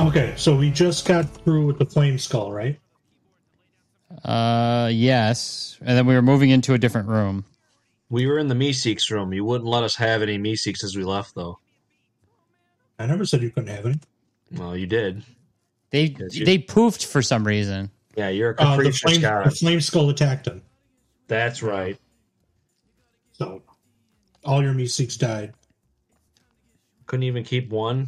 Okay, so we just got through with the flame skull, right? Yes. And then we were moving into a different room. We were in the Meeseeks room. You wouldn't let us have any Meeseeks as we left, though. I never said you couldn't have any. Well, you did. They poofed for some reason. Yeah, you're a The capricious guy. flame skull attacked him. That's right. So, all your Meeseeks died. Couldn't even keep one.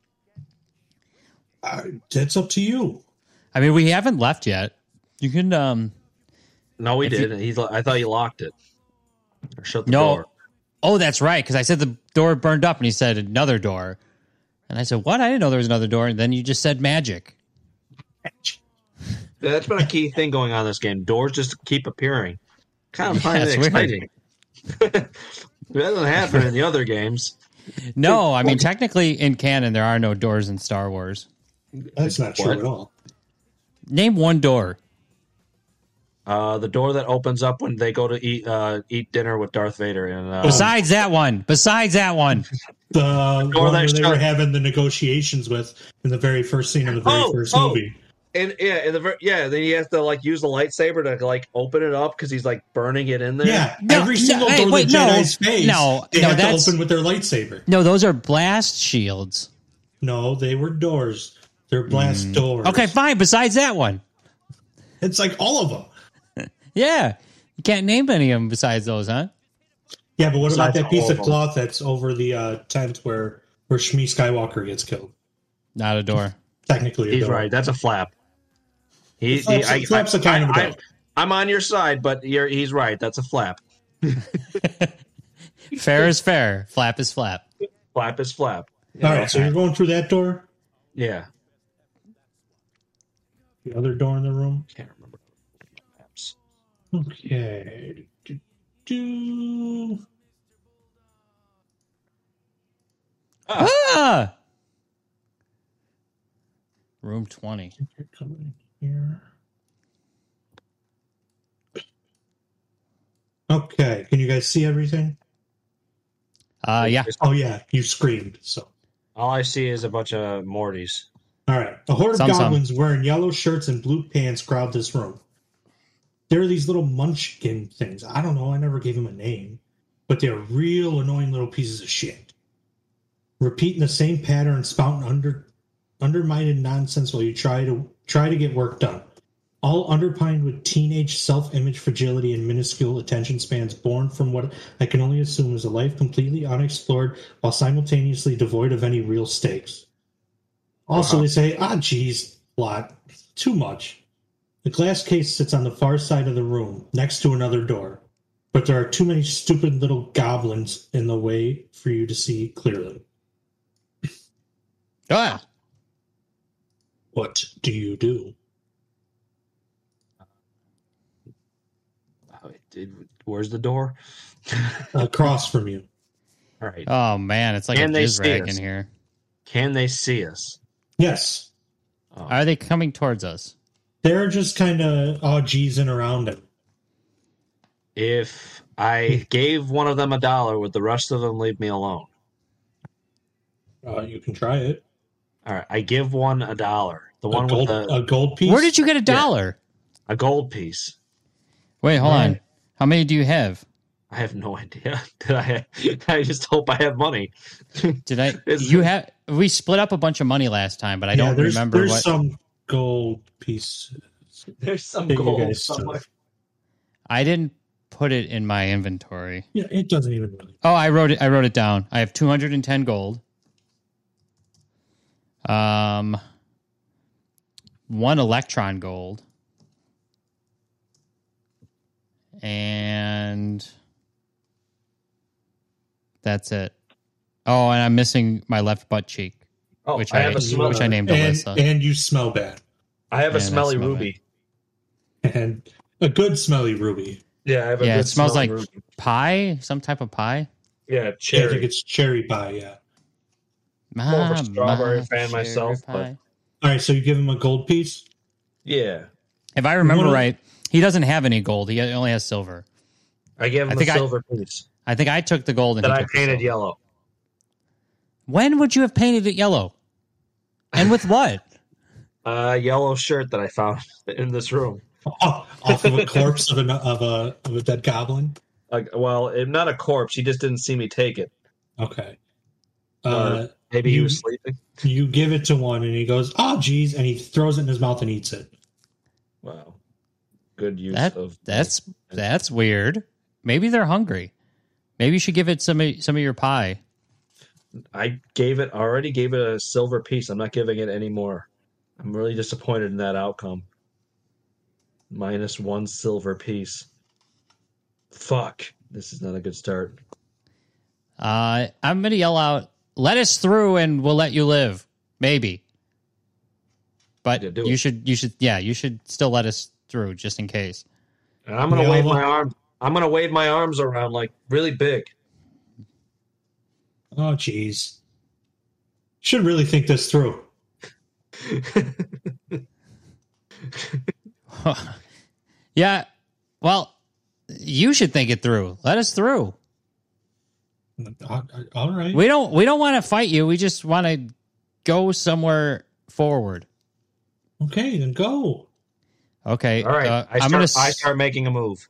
That's up to you. I mean, we haven't left yet. You can. No, we did. I thought you locked it. Or shut the door. Oh, that's right. Because I said the door burned up, and he said another door. And I said, what? I didn't know there was another door. And then you just said magic. Yeah, that's been a key thing going on in this game. Doors just keep appearing. Kind of find it weird. exciting. That doesn't happen in the other games. No, I mean, technically in canon, there are no doors in Star Wars. That's not true at all. Name one door. The door that opens up when they go to eat dinner with Darth Vader. And Besides that one. The door that they were having the negotiations with in the very first scene of the very first movie. And then he has to use the lightsaber to open it up because he's burning it in there. Yeah, every single door the Jedi's face, they have to open with their lightsaber. No, those are blast shields. No, they were doors. They're blast doors. Okay, fine. Besides that one, it's like all of them. Yeah, you can't name any of them besides those, huh? Yeah, but what about that piece of cloth that's over the tent where Shmi Skywalker gets killed? Not a door. Technically, he's right. That's a flap. Flap's a kind of a door. I'm on your side, but he's right. That's a flap. Fair is fair. Flap is flap. Flap is flap. All right, so you're going through that door? Yeah. The other door in the room? Can't remember. Okay. Room 20. You're coming here. Okay, can you guys see everything? Yeah. Oh, yeah, you screamed, so. All I see is a bunch of Mortys. All right. A horde of goblins wearing yellow shirts and blue pants crowd this room. There are these little munchkin things. I don't know. I never gave them a name. But they're real annoying little pieces of shit. Repeating the same pattern, spouting undermined nonsense while you try to get work done. All underpinned with teenage self-image fragility and minuscule attention spans born from what I can only assume is a life completely unexplored while simultaneously devoid of any real stakes. Also, they say, geez, plot. Too much. The glass case sits on the far side of the room, next to another door. But there are too many stupid little goblins in the way for you to see clearly. What do you do? Where's the door? Across from you. All right. Oh, man, it's like a jizz rag in here. Can they see us? Yes. Oh. Are they coming towards us? They're just kind of geezing around it. If I gave one of them $1, would the rest of them leave me alone? You can try it. All right, I give one $1. The one with a gold piece. Where did you get $1? Yeah. A gold piece. Wait, hold on. How many do you have? I have no idea. I just hope I have money. Did I? We split up a bunch of money last time, but I don't remember. There's some gold pieces. There's some gold somewhere. I didn't put it in my inventory. Yeah, it doesn't even really. Oh, I wrote it down. I have 210 gold. 1 electron gold. And that's it. Oh, and I'm missing my left butt cheek. Oh, which I named Alyssa. And you smell bad. I have a smelly ruby. And a good smelly ruby. Yeah, I have a good it smells like ruby. Pie, some type of pie. Yeah, cherry. I think it's cherry pie, yeah. More of a strawberry fan myself. But... All right, so you give him a gold piece? Yeah. If I remember right, he doesn't have any gold. He only has silver. I gave him a silver piece. I think I took the gold and that he I painted yellow. When would you have painted it yellow? And with what? Yellow shirt that I found in this room. Oh, off of a corpse of a dead goblin. Not a corpse. He just didn't see me take it. Okay. Maybe he was sleeping. You give it to one, and he goes, "Oh, geez," and he throws it in his mouth and eats it. Wow, good use of that's weird. Maybe they're hungry. Maybe you should give it some of your pie. I already gave it a silver piece. I'm not giving it any more. I'm really disappointed in that outcome. -1 silver piece. Fuck. This is not a good start. I'm going to yell out, "Let us through and we'll let you live." Maybe. But you should still let us through just in case. And I'm going to wave my arm. I'm going to wave my arms around like really big. Oh, geez. Should really think this through. Yeah. Well, you should think it through. Let us through. All right. We don't want to fight you. We just want to go somewhere forward. Okay, then go. Okay. All right. I start making a move.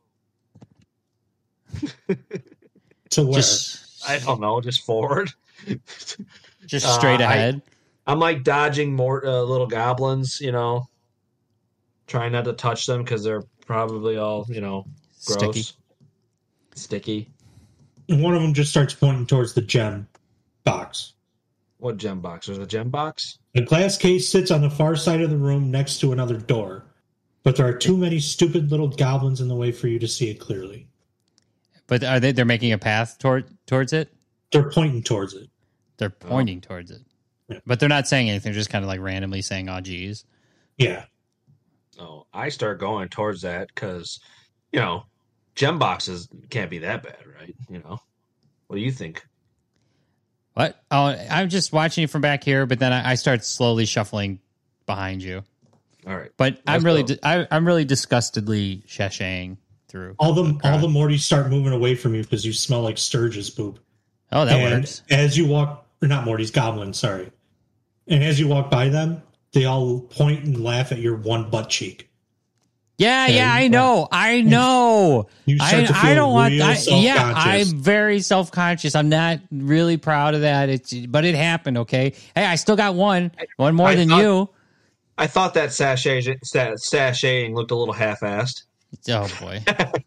To where? I don't know. Just forward. Just straight ahead. I'm like dodging more little goblins, trying not to touch them because they're probably all, gross. Sticky. And one of them just starts pointing towards the gem box. What gem box? There's a gem box? The glass case sits on the far side of the room next to another door, but there are too many stupid little goblins in the way for you to see it clearly. But are they're making a path towards it? They're pointing towards it. They're pointing towards it. Yeah. But they're not saying anything. They're just kind of like randomly saying, "Oh, geez." Yeah. Oh, I start going towards that because, gem boxes can't be that bad, right? What do you think? What? Oh, I'm just watching you from back here, but then I start slowly shuffling behind you. All right. But I'm really disgustedly sashaying through. All the Mortys start moving away from you because you smell like Sturge's poop. Oh, that works. As you walk, or not Mortys, goblins, sorry. And as you walk by them, they all point and laugh at your one butt cheek. Yeah, I know. You start to feel I don't want. I'm very self-conscious. I'm not really proud of that. But it happened. Okay. Hey, I still got one more than you. I thought that sashaying looked a little half-assed. Oh boy.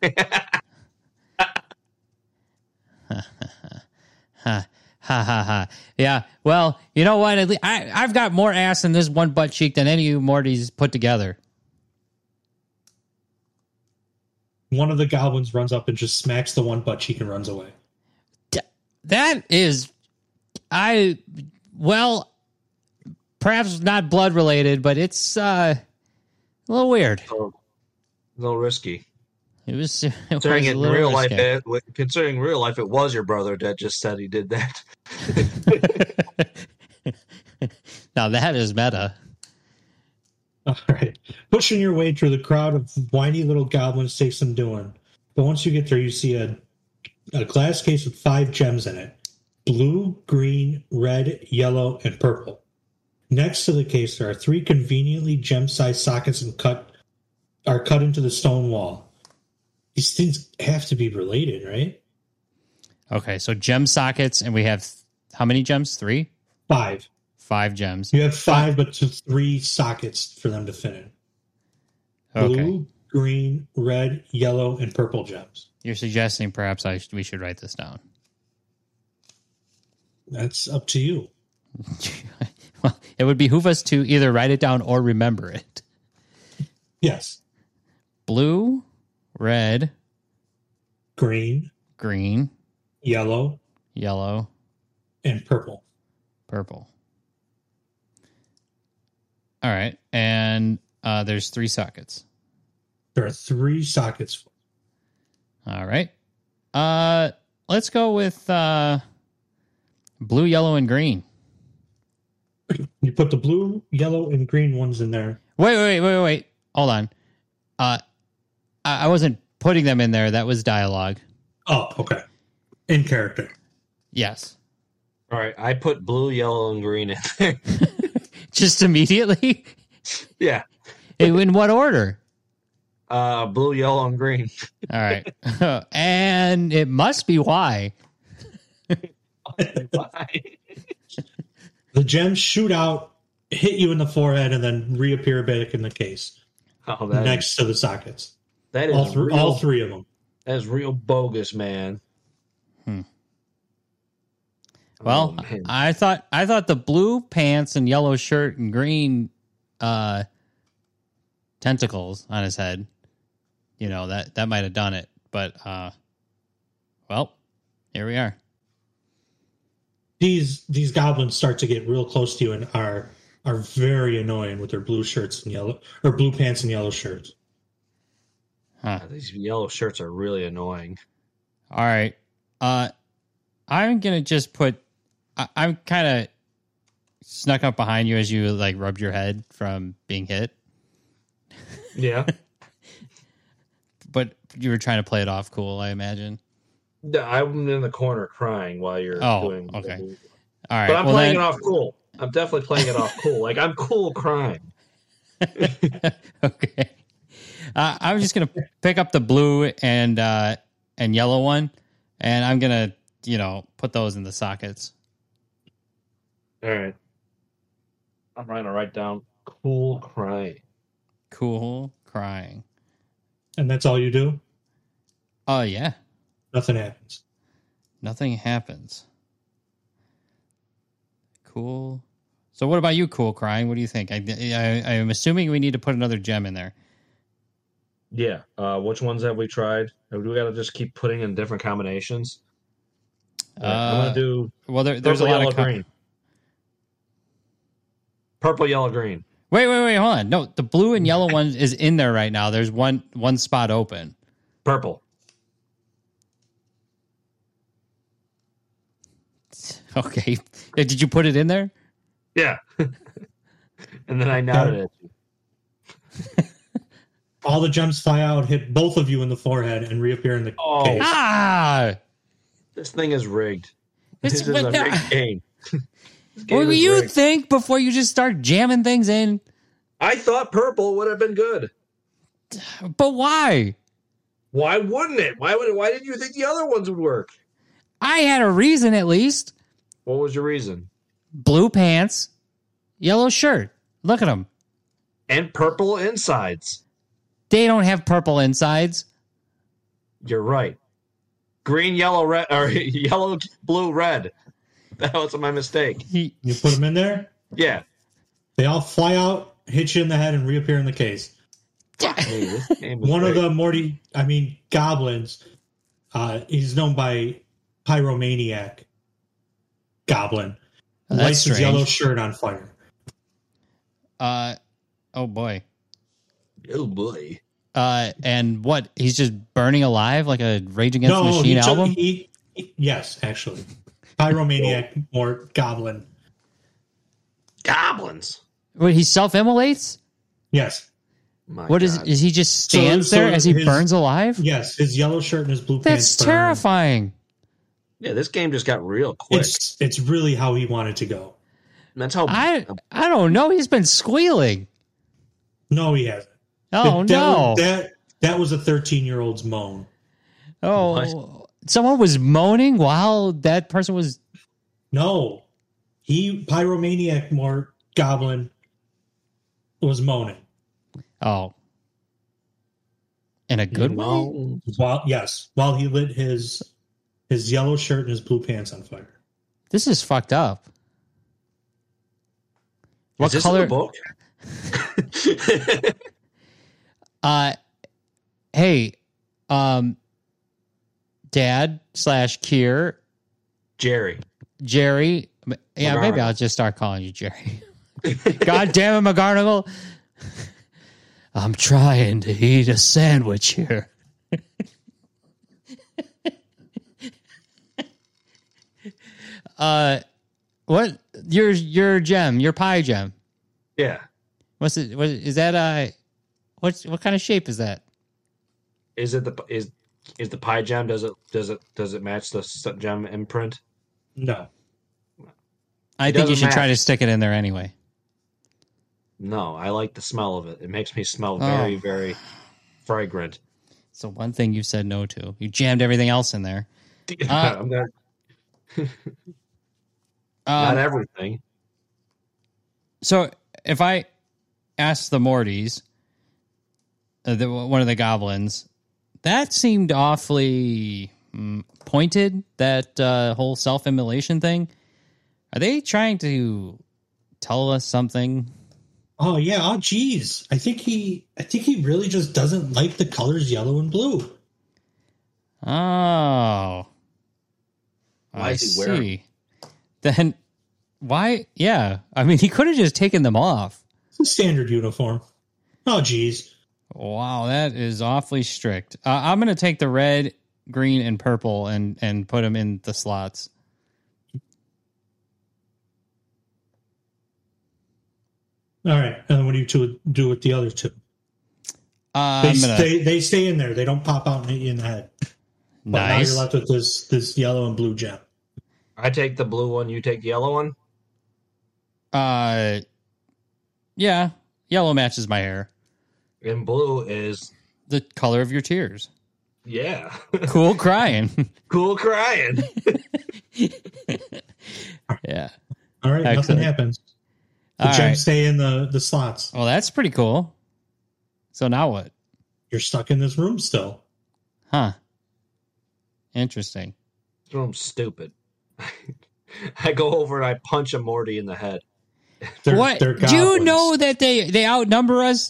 Ha. Yeah. Well, you know what? At least I've got more ass in this one butt cheek than any of you Mortys put together. One of the goblins runs up and just smacks the one butt cheek and runs away. That is, perhaps not blood related, but it's a little weird. A little risky. Considering real life, it was your brother that just said he did that. Now that is meta. All right. Pushing your way through the crowd of whiny little goblins takes some doing. But once you get there, you see a glass case with 5 gems in it. Blue, green, red, yellow, and purple. Next to the case, there are 3 conveniently gem-sized sockets cut into the stone wall. These things have to be related, right? Okay, so gem sockets, and we have how many gems? 3? 5. 5 gems. You have 5, but 3 sockets for them to fit in. Blue, green, red, yellow, and purple gems. You're suggesting perhaps we should write this down. That's up to you. Well, it would behoove us to either write it down or remember it. Yes. Blue, red, green, yellow, and purple. All right, and there's 3 sockets. There are 3 sockets. All right. Let's go with blue, yellow, and green. You put the blue, yellow, and green ones in there. Wait. Hold on. I wasn't putting them in there. That was dialogue. Oh, okay. In character. Yes. All right. I put blue, yellow, and green in there. Just immediately? Yeah. In what order? Blue, yellow, and green. All right. And it must be why. The gems shoot out, hit you in the forehead, and then reappear back in the case next to the sockets. That is all three of them. That is real bogus, man. Well, I thought the blue pants and yellow shirt and green tentacles on his head, that might have done it. But well, here we are. These goblins start to get real close to you and are very annoying with their blue shirts and blue pants and yellow shirts. Huh. These yellow shirts are really annoying. All right. I'm going to just put... I'm kind of snuck up behind you as you, rubbed your head from being hit. Yeah. But you were trying to play it off cool, I imagine. I'm in the corner crying while you're doing... okay. All right. But I'm playing it off cool. I'm definitely playing it off cool. I'm cool crying. Okay. I'm just going to pick up the blue and yellow one, and I'm going to, put those in the sockets. All right. I'm going to write down cool crying. Cool crying. And that's all you do? Oh, yeah. Nothing happens. Nothing happens. Cool. So what about you, cool crying? What do you think? I'm assuming we need to put another gem in there. Yeah. Which ones have we tried? Do we got to just keep putting in different combinations? I'm going to do there's a lot yellow, of green. Purple, yellow, green. Wait, hold on. No, the blue and yellow one is in there right now. There's one spot open. Purple. Okay. Did you put it in there? Yeah. And then I nodded at you. All the gems fly out, hit both of you in the forehead, and reappear in the case. Ah! This thing is rigged. This is a rigged game. What do you think before you just start jamming things in? I thought purple would have been good. But why? Why wouldn't it? Why didn't you think the other ones would work? I had a reason at least. What was your reason? Blue pants, yellow shirt. Look at them. And purple insides. They don't have purple insides. You're right. Green, yellow, red, or yellow, blue, red. That was my mistake. You put them in there? Yeah. They all fly out, hit you in the head, and reappear in the case. Hey, this game was One great. of the goblins, he's known by Pyromaniac Goblin. Oh, Lights his yellow shirt on fire. Oh boy. Oh boy. And what? He's just burning alive like a Rage Against the Machine album? Yes, actually. Pyromaniac or Goblin. Goblins. Wait, he self-immolates? Yes. What is he just stands there as he burns alive? Yes, his yellow shirt and his blue pants. That's terrifying. Yeah, this game just got real quick. It's really how he wanted to go. That's how I don't know. He's been squealing. No, he hasn't. Oh, no. That was a 13-year-old's moan. Oh, What? Someone was moaning while that person was... No. Pyromaniac more Goblin was moaning. Oh. In a good way? While he lit his yellow shirt and his blue pants on fire. This is fucked up. What is color? This in the book? Hey, Dad / Kier. Jerry. Yeah, maybe I'll just start calling you Jerry. God damn it, McGarnagle. I'm trying to eat a sandwich here. What? Your gem, your pie gem. Yeah. What's it? Is that what kind of shape is that? Is it is the pie gem? Does it match the gem imprint? No. I think you should try to stick it in there anyway. No, I like the smell of it. It makes me smell very, very fragrant. So one thing you said no to. You jammed everything else in there. I'm not, not everything. So if I ask the Mortys, one of the goblins, that seemed awfully pointed, that whole self-immolation thing. Are they trying to tell us something? Oh yeah, oh geez. I think he really just doesn't like the colors yellow and blue. Oh. Why is he wearing? Then why? Yeah. I mean, he could have just taken them off. It's a standard uniform. Oh geez. Wow, that is awfully strict. I'm going to take the red, green, and purple and put them in the slots. All right. And what do you do with the other two? They stay in there. They don't pop out and hit you in the head. But now you're left with this yellow and blue gem. I take the blue one. You take the yellow one? Yeah. Yellow matches my hair. And blue is the color of your tears. Yeah. Cool crying. Cool crying. Yeah. All right. Excellent. Nothing happens. The gems stay in the slots. Well, that's pretty cool. So now what? You're stuck in this room still. Huh. Interesting. This room's stupid. I go over and I punch a Morty in the head. What? Do you know that they outnumber us?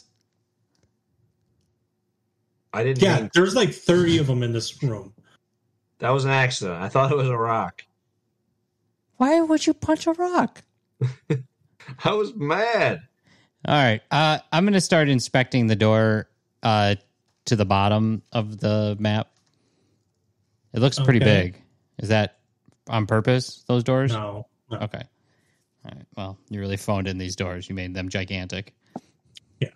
I didn't. Yeah, there's like 30 of them in this room. That was an accident. I thought it was a rock. Why would you punch a rock? I was mad. All right. I'm going to start inspecting the door to the bottom of the map. It looks pretty big. Is that on purpose, those doors? No. Okay. All right. Well, you really phoned in these doors. You made them gigantic. Yeah.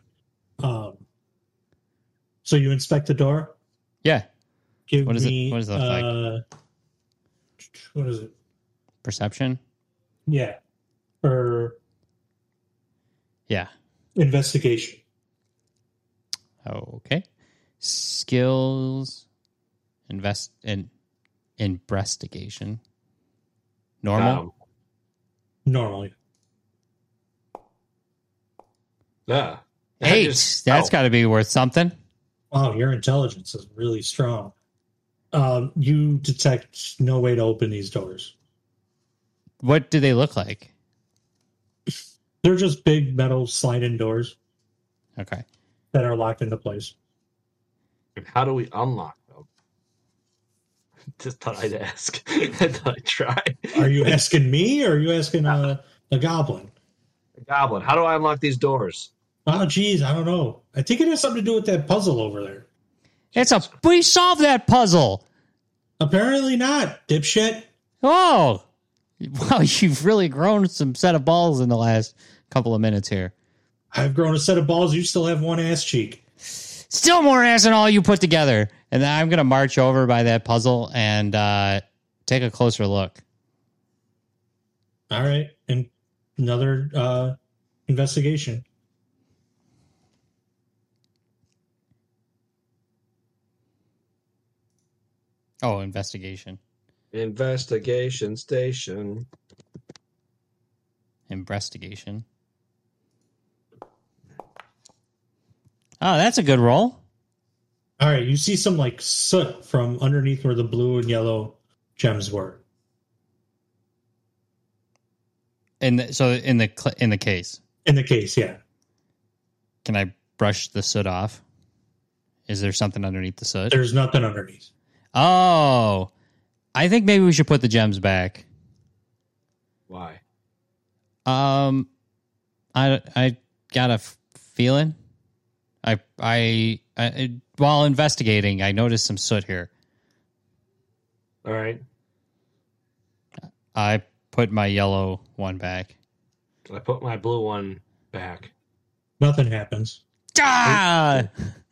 So you inspect the door? Yeah. What does it look like? What is it? Perception? Yeah. Or yeah. Investigation. Okay. Skills. Investigation. Normal? Normally. Yeah. 8. That's got to be worth something. Wow, your intelligence is really strong. You detect no way to open these doors. What do they look like? They're just big metal slide-in doors. Okay. That are locked into place. How do we unlock them? Just thought I'd ask. I thought I'd try. Are you asking me or are you asking a goblin? A goblin. How do I unlock these doors? Oh, geez, I don't know. I think it has something to do with that puzzle over there. We solved that puzzle. Apparently not, dipshit. Oh, wow, you've really grown some set of balls in the last couple of minutes here. I've grown a set of balls. You still have one ass cheek. Still more ass than all you put together. And then I'm going to march over by that puzzle and take a closer look. All right. And another investigation. Oh, investigation. Investigation station. Investigation. Oh, that's a good roll. All right, you see some like soot from underneath where the blue and yellow gems were. In the case. In the case, yeah. Can I brush the soot off? Is there something underneath the soot? There's nothing underneath. Oh, I think maybe we should put the gems back. Why? I got a feeling. I while investigating, I noticed some soot here. All right. I put my yellow one back. I put my blue one back. Nothing happens. Ah!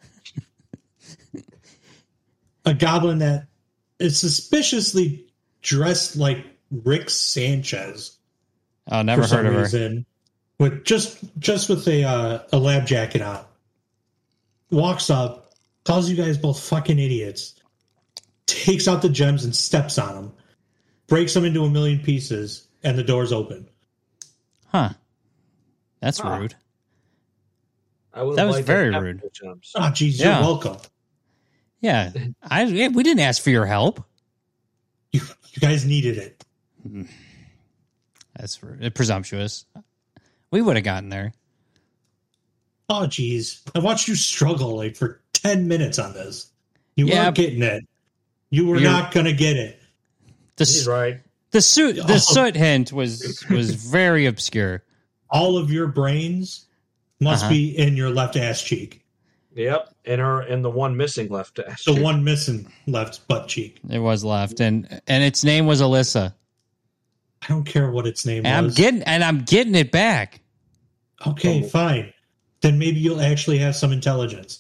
A goblin that is suspiciously dressed like Rick Sanchez. Oh, never heard of her. with just with a lab jacket on. Walks up, calls you guys both fucking idiots, takes out the gems and steps on them, breaks them into a million pieces, and the door's open. Huh. That's rude. That was very rude. Oh, jeez, you're welcome. Yeah. We didn't ask for your help. You guys needed it. That's presumptuous. We would have gotten there. Oh, geez. I watched you struggle like for 10 minutes on this. You weren't getting it. You were not going to get it. He's right. The soot hint was very obscure. All of your brains must be in your left ass cheek. Yep, and the one missing left ass. The one missing left butt cheek. It was left, and its name was Alyssa. I don't care what its name was. I'm getting it back. Okay, fine. Then maybe you'll actually have some intelligence.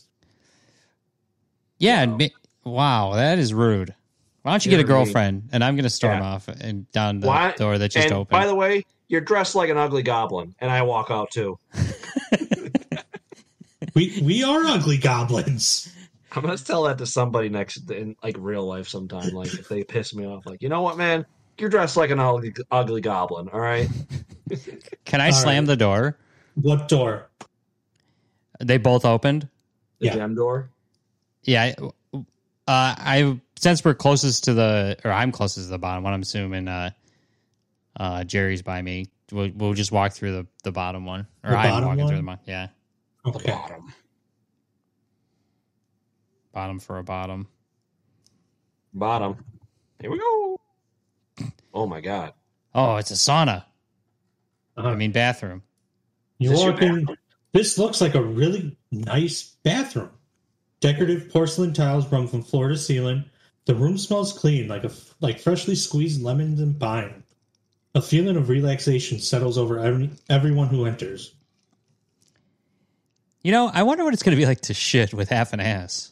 Yeah. Wow, that is rude. Why don't you get a girlfriend? And I'm going to storm off and down the door that just opened. By the way, you're dressed like an ugly goblin, and I walk out too. we are ugly goblins. I'm gonna tell that to somebody in like real life sometime. Like if they piss me off, like, you know what, man, you're dressed like an ugly goblin. All right. Can I slam the door? What door? They both opened. The gem door. Yeah. I since we're closest to I'm closest to the bottom. What I'm assuming, Jerry's by me. We'll just walk through the bottom one, or I'm walking through the bottom. Yeah. Okay. Bottom for a bottom. Bottom. Here we go. Oh my god. Oh, it's a sauna. I mean bathroom. You walk in. This looks like a really nice bathroom. Decorative porcelain tiles run from floor to ceiling. The room smells clean, like freshly squeezed lemons and pine. A feeling of relaxation settles over everyone who enters. You know, I wonder what it's going to be like to shit with half an ass.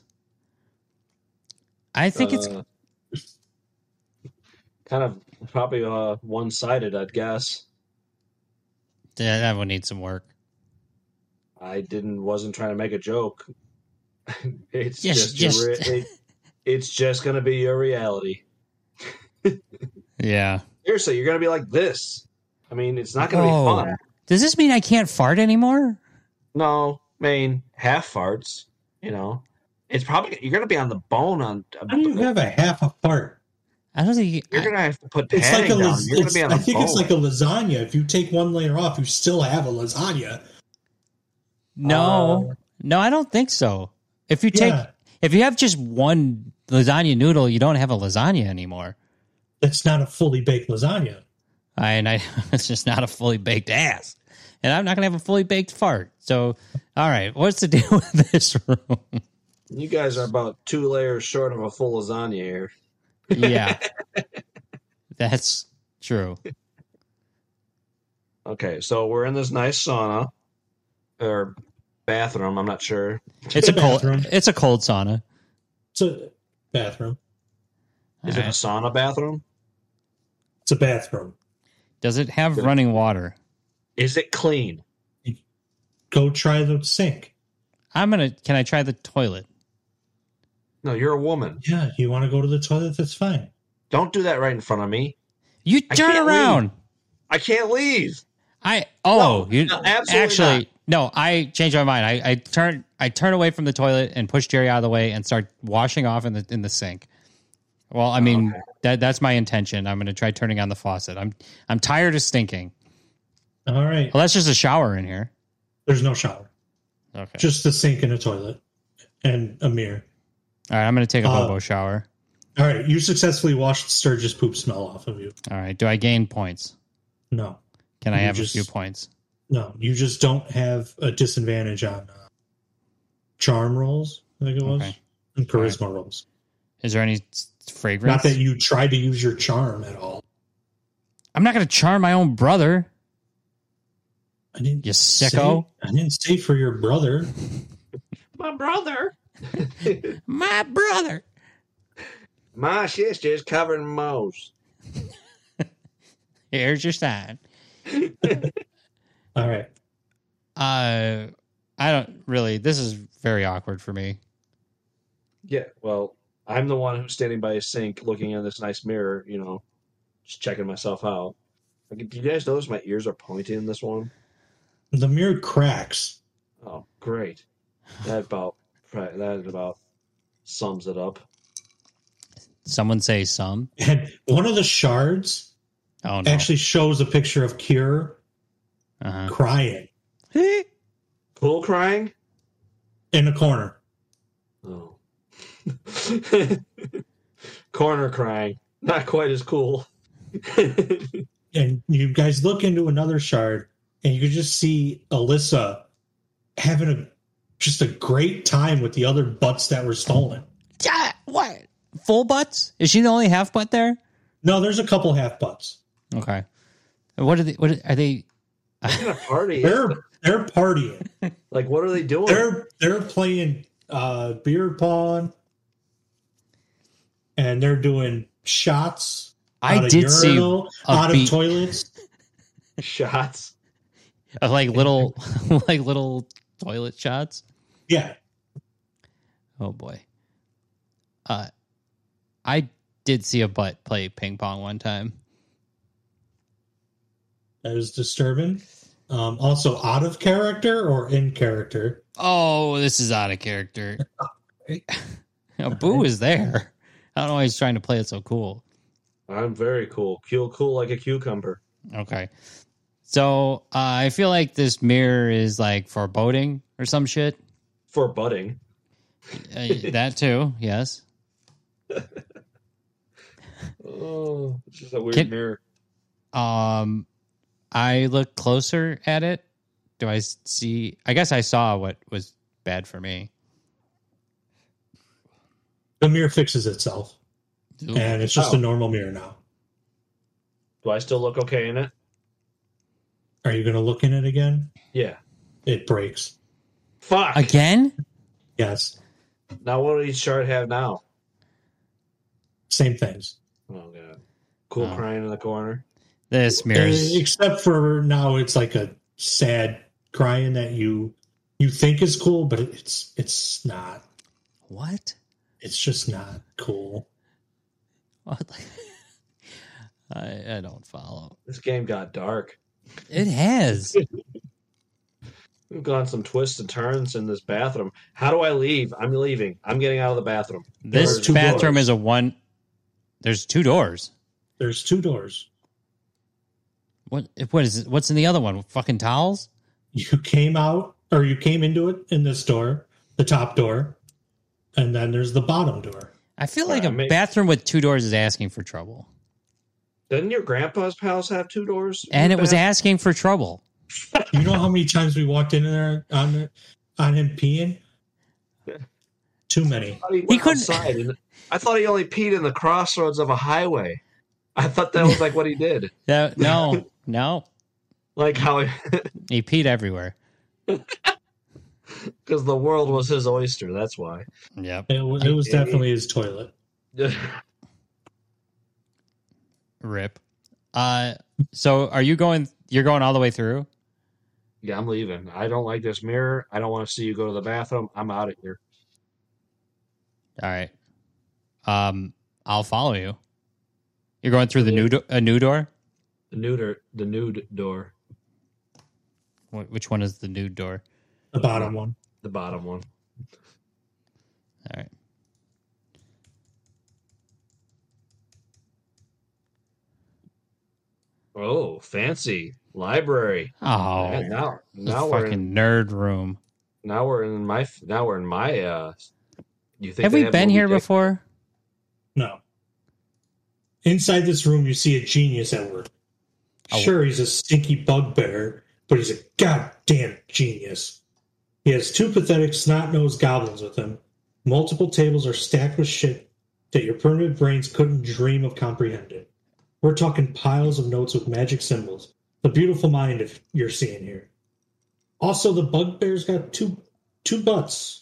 I think it's kind of probably one-sided, I'd guess. Yeah, that would need some work. I wasn't trying to make a joke. It's just going to be your reality. Yeah. Seriously, you're going to be like this. I mean, it's not going to be fun. Does this mean I can't fart anymore? No, I mean, half farts, you know. It's probably, you're going to be on the bone on. How do you have a half a fart? I don't think you're going to have to put padding down. You're going to be on the bone. I think it's like a lasagna. If you take one layer off, you still have a lasagna. No, I don't think so. If you have just one lasagna noodle, you don't have a lasagna anymore. That's not a fully baked lasagna. It's just not a fully baked ass. And I'm not going to have a fully baked fart. So, all right, what's the deal with this room? You guys are about 2 layers short of a full lasagna here. Yeah, that's true. Okay, so we're in this nice sauna or bathroom. I'm not sure. It's a cold sauna. It's a bathroom. Is it a sauna bathroom? It's a bathroom. Does it have running water? Is it clean? Go try the sink. Can I try the toilet? No, you're a woman. Yeah, you want to go to the toilet? That's fine. Don't do that right in front of me. You turn around. I can't leave. Absolutely not. No, I changed my mind. I turn away from the toilet and push Jerry out of the way and start washing off in the sink. Well, I mean, that's my intention. I'm going to try turning on the faucet. I'm tired of stinking. All right. Well, that's just a shower in here. There's no shower. Okay. Just a sink and a toilet and a mirror. All right, I'm going to take a hobo shower. All right, you successfully washed Sturgis poop smell off of you. All right, do I gain points? No. Can I have a few points? No, you just don't have a disadvantage on charm rolls, I think it was, and charisma rolls. Is there any fragrance? Not that you tried to use your charm at all. I'm not going to charm my own brother. I didn't. You sicko. I didn't say for your brother. My brother. My brother. My sister's covered in moles. Here's your sign. All right. I don't really. This is very awkward for me. Yeah, well, I'm the one who's standing by a sink looking in this nice mirror, just checking myself out. Like, do you guys notice my ears are pointy in this one? The mirror cracks. Oh, great. That about sums it up. Someone say some. And one of the shards actually shows a picture of Kira crying. Cool crying? In a corner. Oh. Corner crying. Not quite as cool. And you guys look into another shard, and you can just see Alyssa having just a great time with the other butts that were stolen. Yeah, what? Full butts? Is she the only half butt there? No, there's a couple half butts. Okay. What are they? What are they? What kind of party? They're partying. Like, what are they doing? They're playing beer pong, and they're doing shots. I did see out of toilets. Shots, like little toilet shots. Yeah. Oh boy. I did see a butt play ping pong one time. That was disturbing. Also, out of character or in character? Oh, this is out of character. Boo is there. I don't know why he's trying to play it so cool. I'm very cool. Cool like a cucumber. Okay. So I feel like this mirror is like foreboding or some shit. Foreboding. That too, yes. Oh, it's just a weird mirror. I look closer at it. Do I see? I guess I saw what was bad for me. The mirror fixes itself. Ooh. And it's just a normal mirror now. Do I still look okay in it? Are you going to look in it again? Yeah. It breaks. Fuck. Again? Yes. Now what do each shard have now? Same things. Oh, God. Cool crying in the corner. This mirror's... Except for now it's like a sad crying that you think is cool, but it's not. What? It's just not cool. What? I don't follow. This game got dark. It has. We've gone some twists and turns in this bathroom. How do I leave? I'm leaving. I'm getting out of the bathroom. This bathroom is a one. There's two doors. There's two doors. What is it? What's in the other one? Fucking towels? You came out, or you came into it in this door, the top door, and then there's the bottom door. I feel like a bathroom with two doors is asking for trouble. Didn't your grandpa's house have two doors? And it was asking for trouble. You know how many times we walked in there on him peeing? Too many. He couldn't. I thought he only peed in the crossroads of a highway. I thought that was like what he did. No. Like how he peed everywhere. Because the world was his oyster. That's why. Yep. It was definitely his toilet. Rip. So are you going? You're going all the way through? Yeah, I'm leaving. I don't like this mirror. I don't want to see you go to the bathroom. I'm out of here. All right. I'll follow you. You're going through a new door? The nude door. Which one is the nude door? The bottom one. The bottom one. All right. Oh, fancy library. Oh, now we're in nerd room. Now we're in my. You think have we been here before? No. Inside this room, you see a genius at work. Sure, he's a stinky bugbear, but he's a goddamn genius. He has two pathetic snot-nosed goblins with him. Multiple tables are stacked with shit that your primitive brains couldn't dream of comprehending. We're talking piles of notes with magic symbols. The beautiful mind if you're seeing here. Also, the bugbear's got two butts.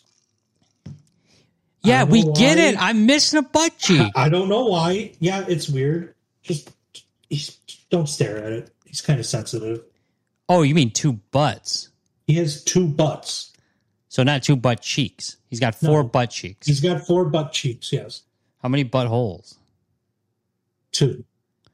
Yeah, we get it. I'm missing a butt cheek. I don't know why. Yeah, it's weird. Just don't stare at it. He's kind of sensitive. Oh, you mean 2 butts? He has 2 butts. So not 2 butt cheeks. He's got 4 butt cheeks. He's got 4 butt cheeks, yes. How many buttholes? 2.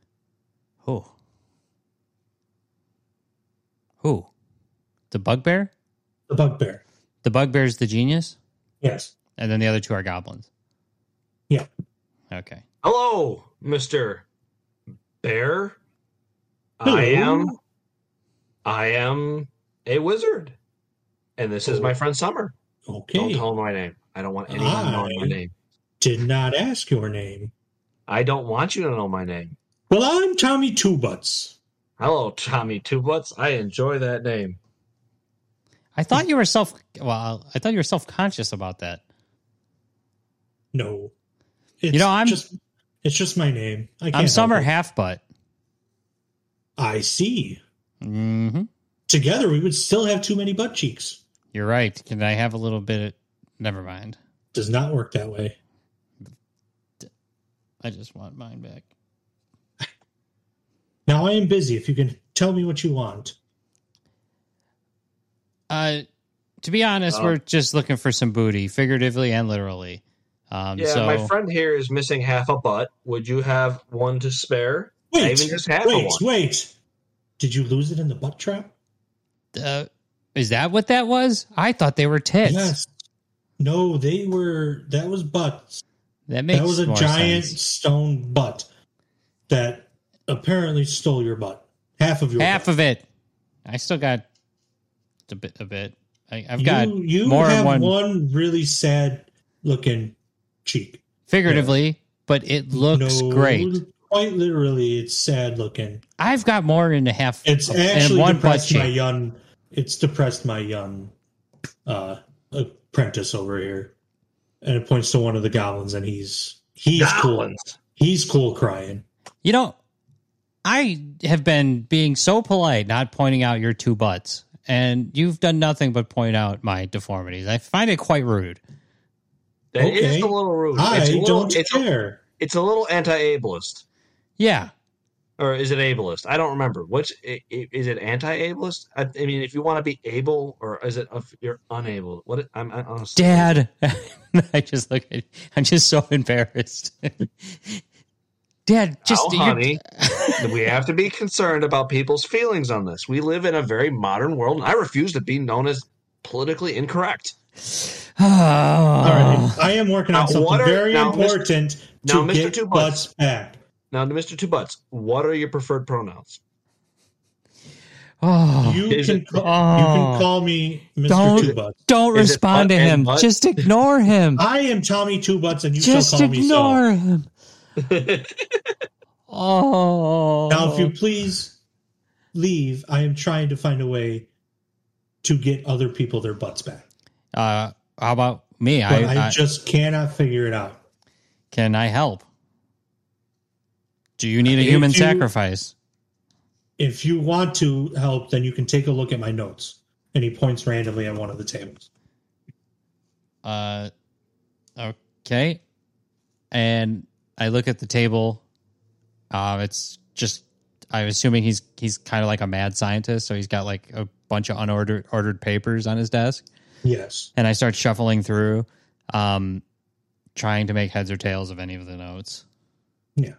Who? The bugbear? The bugbear. The bugbear's the genius? Yes. And then the other 2 are goblins. Yeah. Okay. Hello, Mr. Bear. Hello. I am a wizard. And this is my friend Summer. Okay. Don't tell him my name. I don't want anyone knowing my name. Did not ask your name. I don't want you to know my name. Well, I'm Tommy Two Butts. Hello, Tommy Two Butts. I enjoy that name. I thought you were self-conscious about that. No. It's just my name. I'm Summer Half Butt. I see. Mm-hmm. Together, we would still have too many butt cheeks. You're right. Can I have a little bit? Never mind. Does not work that way. I just want mine back. Now I am busy. If you can tell me what you want. To be honest, we're just looking for some booty, figuratively and literally. My friend here is missing half a butt. Would you have one to spare? Wait. Did you lose it in the butt trap? Is that what that was? I thought they were tits. Yes. No, that was butts. That was a giant sense. Stone butt that apparently stole your butt. Half of it. I still got a bit. I've got you more have than one really sad looking cheek. Figuratively, but it looks great. Quite literally, it's sad looking. I've got more than a half. It's actually one depressed butt my cheek. young. It's depressed my young apprentice over here, and it points to one of the goblins, and he's cool. He's cool crying. You know, I have been being so polite, not pointing out your 2 butts, and you've done nothing but point out my deformities. I find it quite rude. That is a little rude. I don't care. It's a little anti-ableist. Yeah. Or is it ableist? I don't remember. Is it anti-ableist? I mean, if you want to be able, or is it if you're unable? I'm honestly, Dad. I just look at. I'm just so embarrassed. Dad, honey, we have to be concerned about people's feelings on this. We live in a very modern world, and I refuse to be known as politically incorrect. All right, I am working on something very important to get Two butts back. Now, to Mr. Two Butts, what are your preferred pronouns? You can call me Mr. Two Butts. Don't respond to him. Just ignore him. I am Tommy Two Butts, and you just shall call me so. Just ignore him. Now, if you please leave, I am trying to find a way to get other people their butts back. How about me? I just cannot figure it out. Can I help? Do you need a human sacrifice? If you want to help, then you can take a look at my notes. And he points randomly at one of the tables. Okay. And I look at the table. It's just, I'm assuming he's kind of like a mad scientist. So he's got like a bunch of ordered papers on his desk. Yes. And I start shuffling through, trying to make heads or tails of any of the notes. Yeah.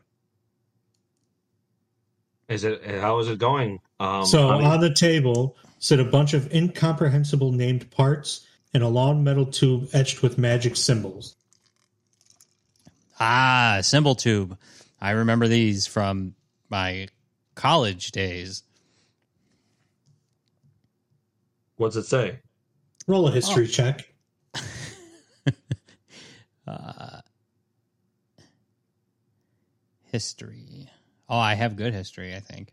How is it going? On the table sit a bunch of incomprehensible named parts and a long metal tube etched with magic symbols. Symbol tube. I remember these from my college days. What's it say? Roll a history check. History. Oh, I have good history, I think.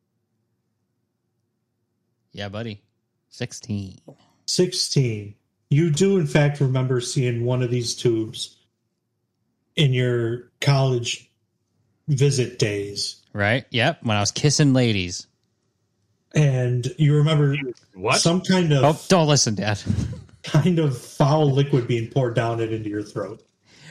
Yeah, buddy. 16. 16. You do, in fact, remember seeing one of these tubes in your college visit days. Right? Yep. When I was kissing ladies. And you remember some kind of... Oh, don't listen, Dad. Kind of foul liquid being poured down it into your throat.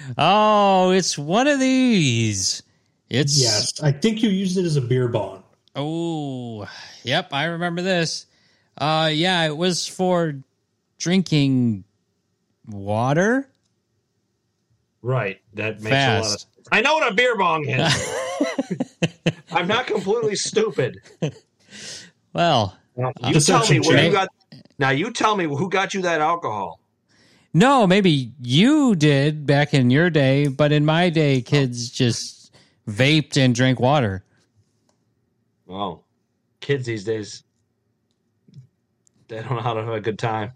Oh, it's one of these. Yes, I think you used it as a beer bong. Oh, yep, I remember this. Yeah, it was for drinking water. Right. That makes Fast. a lot of sense. I know what a beer bong is. I'm not completely stupid. Well, You tell me where you got. Now you tell me who got you that alcohol. No, maybe you did back in your day, but in my day, kids just vaped and drank water. Oh, kids these days, they don't know how to have a good time.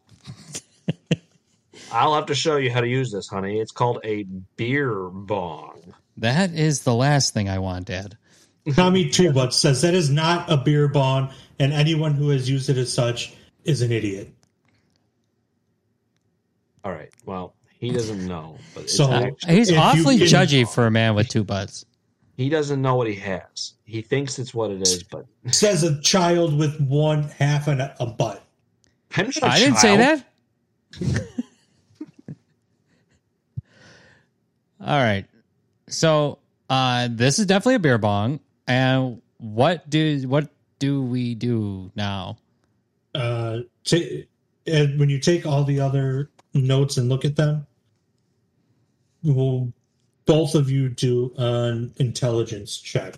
I'll have to show you how to use this, honey. It's called a beer bong. That is the last thing I want, Dad. Tommy Two Butts says that is not a beer bong, and anyone who has used it as such is an idiot. All right. Well, he doesn't know. But it's So he's awfully judgy for a man with two butts. He doesn't know what he has. He thinks it's what it is, but says a child with one half and a butt. I didn't say that. All right. So this is definitely a beer bong. And what do we do now? When you take all the other notes and look at them, will both of you do an intelligence check?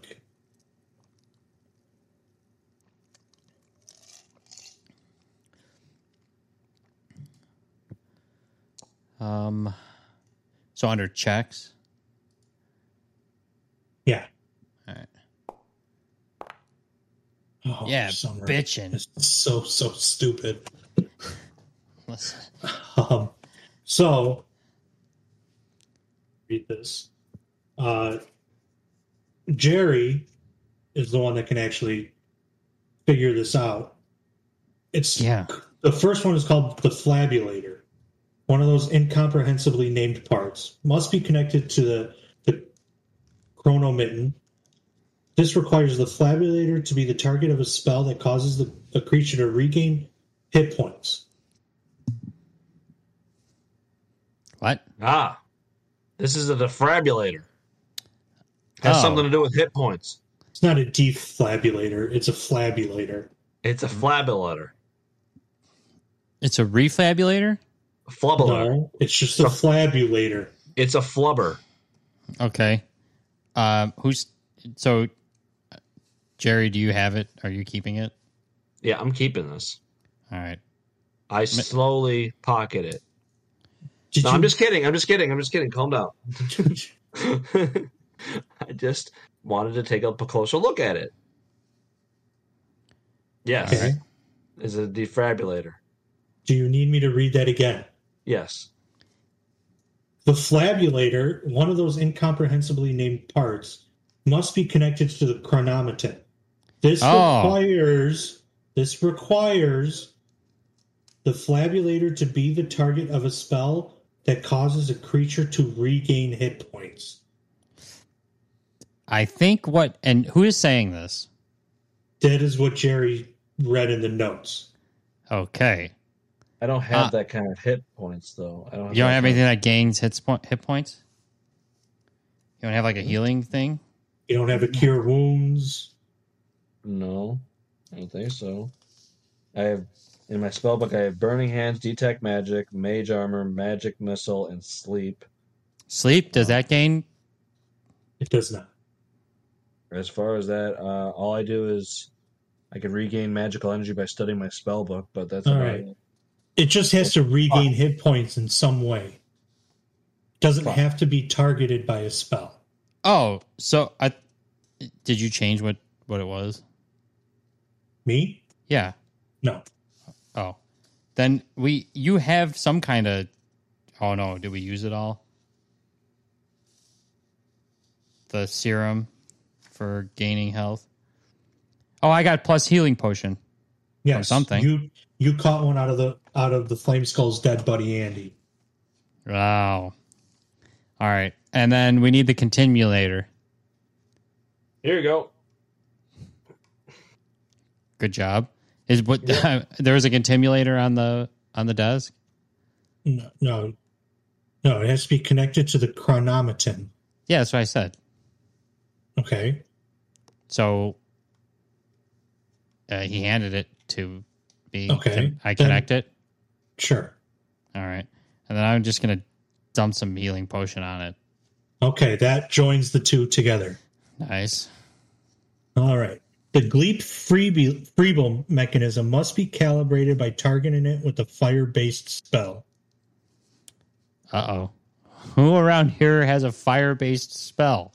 So under checks. Yeah. All right. Oh, Yeah, Summer. bitchin'. It's so stupid. Listen. So read this. Jerry is the one that can actually figure this out. The first one is called the flabulator. One of those incomprehensibly named parts must be connected to the chronomitten. This requires the flabulator to be the target of a spell that causes the creature to regain hit points. What? This is a defrabulator. Has something to do with hit points. It's not a deflabulator. It's a flabulator. It's a flabulator. It's a refabulator? Flubbulator. No, it's just a flabulator. It's a flubber. Okay. Jerry, do you have it? Are you keeping it? Yeah, I'm keeping this. All right. I slowly pocket it. I'm just kidding. Calm down. I just wanted to take a closer look at it. Yes. Okay. It's a defrabulator. Do you need me to read that again? Yes. The flabulator, one of those incomprehensibly named parts, must be connected to the chronometon. This requires the flabulator to be the target of a spell that causes a creature to regain hit points. I think and who is saying this? That is what Jerry read in the notes. Okay. I don't have that kind of hit points, though. You don't have anything that gains hit points? You don't have like a healing thing? You don't have a cure wounds? No, I don't think so. I have, in my spellbook, I have Burning Hands, Detect Magic, Mage Armor, Magic Missile, and Sleep. Sleep? Does that gain? It does not. As far as that, all I do is I can regain magical energy by studying my spellbook, but that's all about right. it. It just has to regain hit points in some way. Doesn't have to be targeted by a spell. Oh, so did you change what it was? Me? Yeah. No. Oh. Then you have some kind of oh no, did we use it all? The serum for gaining health. Oh, I got plus healing potion. Yes. Or something. You caught one out of the Flame Skull's dead buddy Andy. Wow. All right. And then we need the continuator. Here you go. Good job. There was a continuator on the desk? No. It has to be connected to the chronometon. Yeah, that's what I said. Okay. So He handed it to me. Okay. I connect it? Sure. All right. And then I'm just going to dump some healing potion on it. Okay, that joins the two together. Nice. All right. The Gleep Freeble mechanism must be calibrated by targeting it with a fire-based spell. Uh-oh. Who around here has a fire-based spell?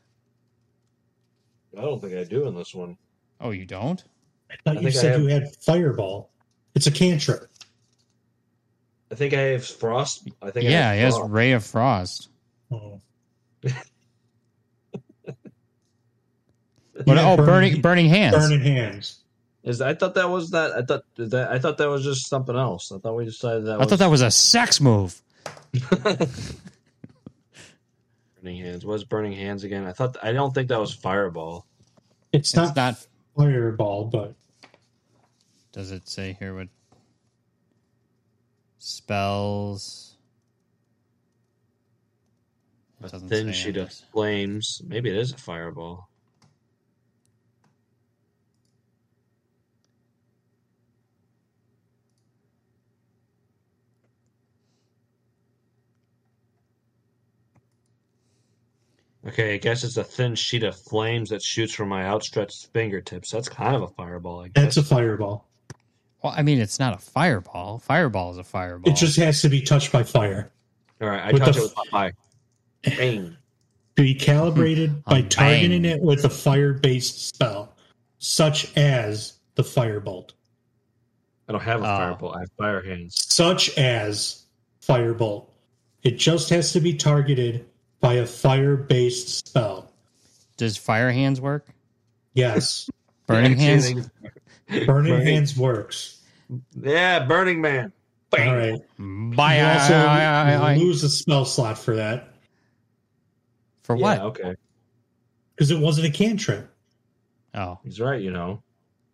I don't think I do in this one. Oh, you don't? I thought you said you had Fireball. It's a cantrip. I think I have Frost. He has Ray of Frost. Oh. Burning Hands. Burning Hands. I thought that was that. I thought that was just something else. I thought we decided that. I thought that was a sex move. Burning Hands. What's Burning Hands again? I don't think that was Fireball. It's not Fireball, but does it say here what spells? A thin sheet of flames. Maybe it is a Fireball. Okay, I guess it's a thin sheet of flames that shoots from my outstretched fingertips. That's kind of a fireball, I guess. That's a fireball. Well, I mean, it's not a fireball. Fireball is a fireball. It just has to be touched by fire. All right, I touch it with my fire. Bang. Be calibrated by targeting it with a fire-based spell, such as the Firebolt. I don't have a Firebolt. I have Fire Hands. Such as Firebolt. It just has to be targeted by a fire-based spell. Does Fire Hands work? Yes. Burning Hands? Burning Hands works. Yeah, Burning Man. Bang. All right. You also lose a spell slot for that. For what? Yeah, okay. Because it wasn't a cantrip. Oh. He's right, you know.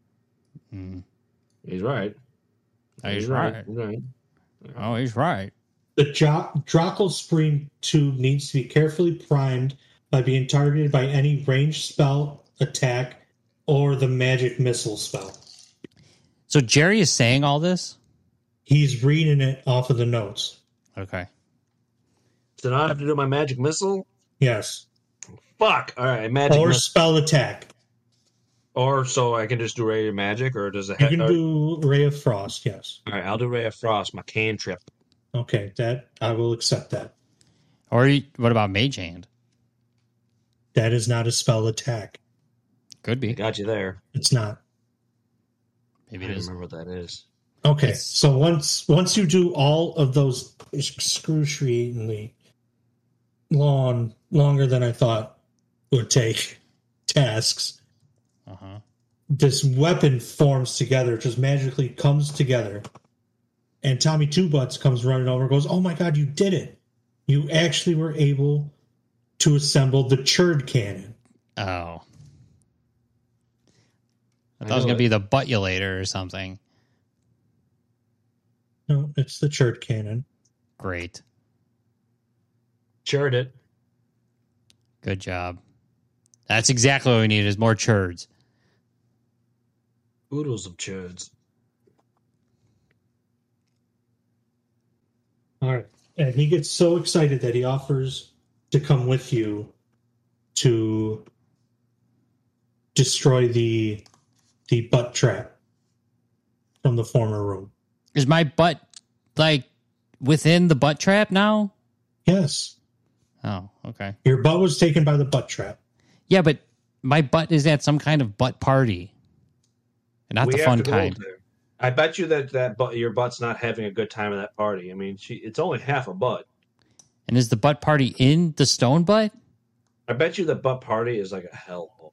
He's right. He's right. Oh, he's right. The Drockle Scream tube needs to be carefully primed by being targeted by any ranged spell, attack, or the magic missile spell. So Jerry is saying all this? He's reading it off of the notes. Okay. Did I have to do my magic missile? Yes. Fuck. All right, magic or missile. Spell attack. Or so I can just do Ray of Magic, or does it? You can do Ray of Frost. Yes. All right, I'll do Ray of Frost. My cantrip. Okay, that I will accept that. Or what about Mage Hand? That is not a spell attack. Could be. I got you there. It's not. Maybe I it don't is. remember what that is. Okay, so once you do all of those excruciatingly longer than I thought would take tasks, this weapon forms together, just magically comes together. And Tommy Two Butts comes running over and goes, "Oh my God, you did it. You actually were able to assemble the Churd cannon." Oh. I thought it was going to be the Buttulator or something. No, it's the Churd cannon. Great. Churd it. Good job. That's exactly what we need is more Churds. Oodles of Churds. All right. And he gets so excited that he offers to come with you to destroy the butt trap from the former room. Is my butt, like, within the butt trap now? Yes. Oh, okay. Your butt was taken by the butt trap. Yeah, but my butt is at some kind of butt party. And not the fun kind. I bet you that your butt's not having a good time at that party. I mean, it's only half a butt. And is the butt party in the stone butt? I bet you the butt party is like a hellhole.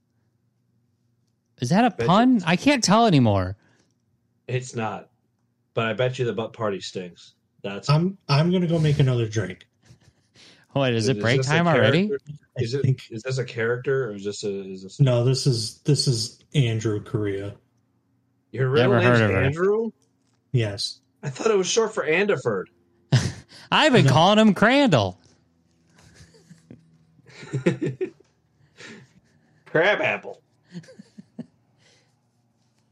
Is that a pun? I can't tell anymore. It's not. But I bet you the butt party stinks. I'm going to go make another drink. What, is it break time already? Is this a character or is this No, this is Andrew Correa. Your real name's Andrew? Yes. I thought it was short for Andiford. I've been calling him Crandall. Crabapple.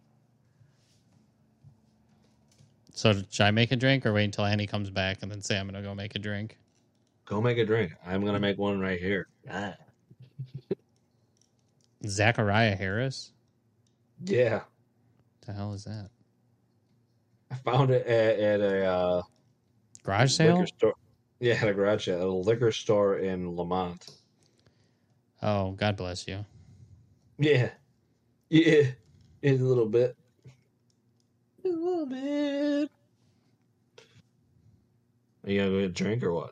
So should I make a drink or wait until Annie comes back and then say I'm going to go make a drink? Go make a drink. I'm going to make one right here. Ah. Zachariah Harris? Yeah. What the hell is that? I found it at a garage sale? Liquor store. Yeah, at a garage sale. At a liquor store in Lamont. Oh, God bless you. Yeah. Yeah. In a little bit. A little bit. Are you going to go get a drink or what?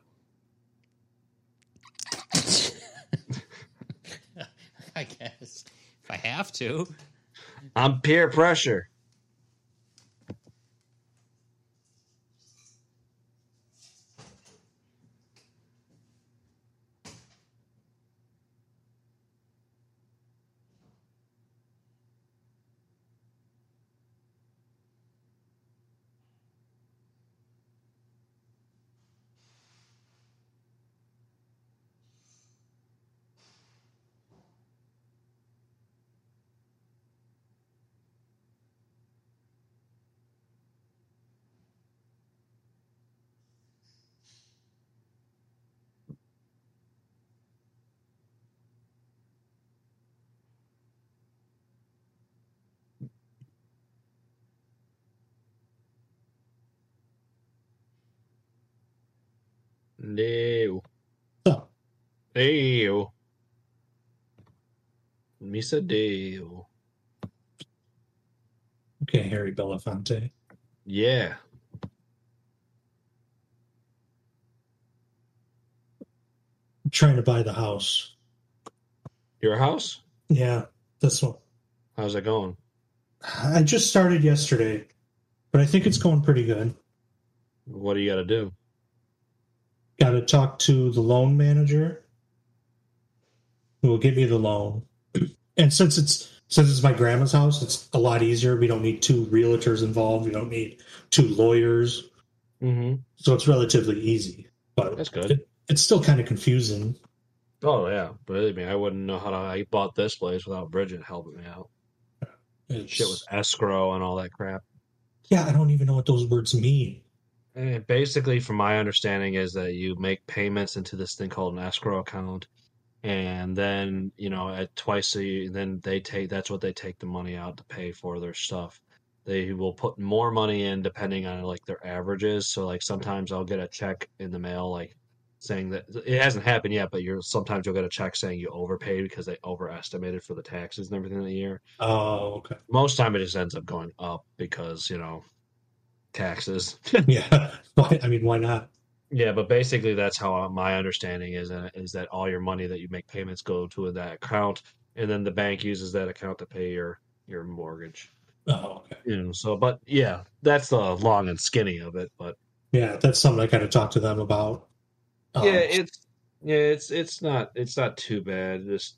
I guess. If I have to. I'm peer pressure. No. So, Deo. Misa Deo. okay, Harry Belafonte. Yeah. I'm trying to buy the house. Your house? Yeah, this one. How's it going? I just started yesterday, but I think it's going pretty good. What do you got to do? Got to talk to the loan manager who will give me the loan. And since it's my grandma's house, it's a lot easier. We don't need two realtors involved. We don't need two lawyers. Mm-hmm. So it's relatively easy. But that's good. It's still kind of confusing. Oh, yeah. Believe me, I wouldn't know I bought this place without Bridget helping me out. Shit with escrow and all that crap. Yeah, I don't even know what those words mean. And basically, from my understanding, is that you make payments into this thing called an escrow account, and then at twice a year, then that's what they take the money out to pay for their stuff. They will put more money in depending on like their averages. So like sometimes I'll get a check in the mail like saying that it hasn't happened yet, but sometimes you'll get a check saying you overpaid because they overestimated for the taxes and everything that year. Oh, okay. Most time it just ends up going up because taxes. Yeah. Why not? Yeah, but basically that's how my understanding is that all your money that you make payments go to that account, and then the bank uses that account to pay your mortgage. Oh, okay. So, but yeah, that's the long and skinny of it. But yeah, that's something I kind of talk to them about. It's not too bad. Just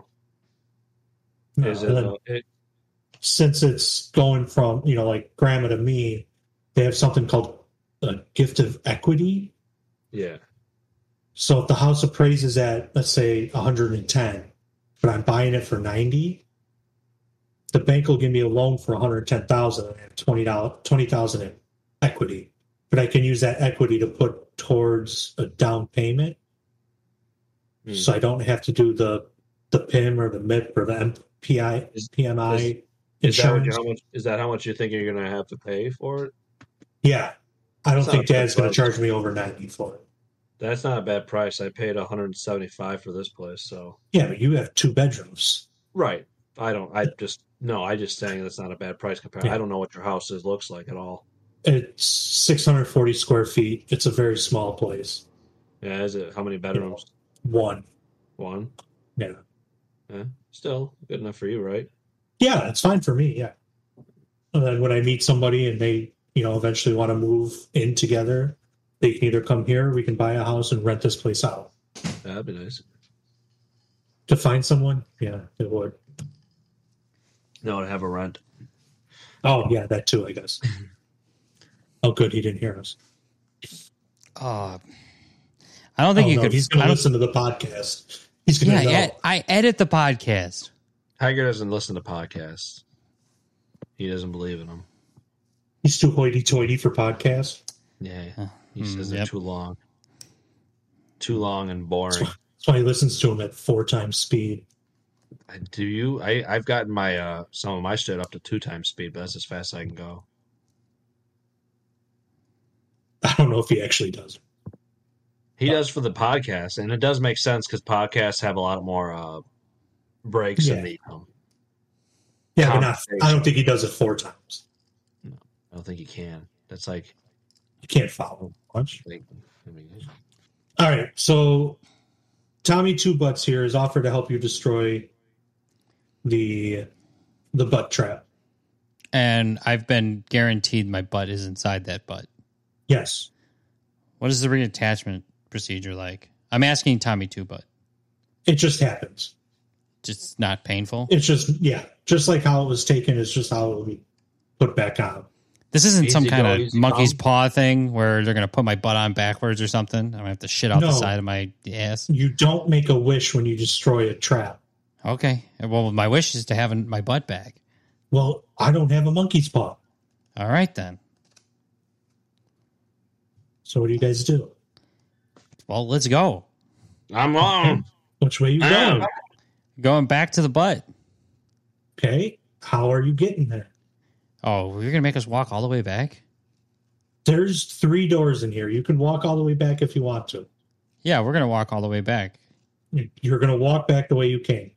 since it's going from like grandma to me, they have something called a gift of equity. Yeah. So if the house appraises at, let's say, 110, but I'm buying it for 90, the bank will give me a loan for 110,000 and I have 20,000 in equity. But I can use that equity to put towards a down payment. So I don't have to do the PIM or the MIP or the PMI insurance. Is that how much you think you're going to have to pay for it? Yeah. I don't think Dad's going to charge me over 90 for it. That's not a bad price. I paid $175 for this place, so. Yeah, but you have 2 bedrooms. Right. I just saying that's not a bad price compared. Yeah. I don't know what your house looks like at all. It's 640 square feet. It's a very small place. Yeah, is it? How many bedrooms? 1. 1? Yeah. Still good enough for you, right? Yeah, it's fine for me, yeah. And then when I meet somebody and they, eventually want to move in together, they can either come here, we can buy a house and rent this place out. That'd be nice. To find someone? Yeah, it would. No, to have a rent. Oh, yeah, that too, I guess. Oh, good, he didn't hear us. I don't think you could. He's going to listen to the podcast. He's going to know. I edit the podcast. Tiger doesn't listen to podcasts. He doesn't believe in them. He's too hoity-toity for podcasts. Yeah, he says they're too long. Too long and boring. That's why he listens to them at 4 times speed. I've gotten my some of my shit up to 2 times speed, but that's as fast as I can go. I don't know if he actually does. He does for the podcast, and it does make sense because podcasts have a lot more breaks in the Yeah, but I don't think he does it 4 times. No, I don't think he can. That's like you can't follow much. All right, so Tommy Two Butts here is offered to help you destroy the butt trap. And I've been guaranteed my butt is inside that butt. Yes. What is the reattachment procedure like? I'm asking Tommy Two Butt. It just happens. Just not painful? It's just like how it was taken, it's just how it will be put back on. This isn't some kind of monkey's paw thing where they're going to put my butt on backwards or something. I'm going to have to shit out the side of my ass. You don't make a wish when you destroy a trap. Okay. Well, my wish is to have my butt back. Well, I don't have a monkey's paw. All right, then. So what do you guys do? Well, let's go. I'm wrong. Which way you going? Going back to the butt. Okay. How are you getting there? Oh, you're going to make us walk all the way back? There's 3 doors in here. You can walk all the way back if you want to. Yeah, we're going to walk all the way back. You're going to walk back the way you came.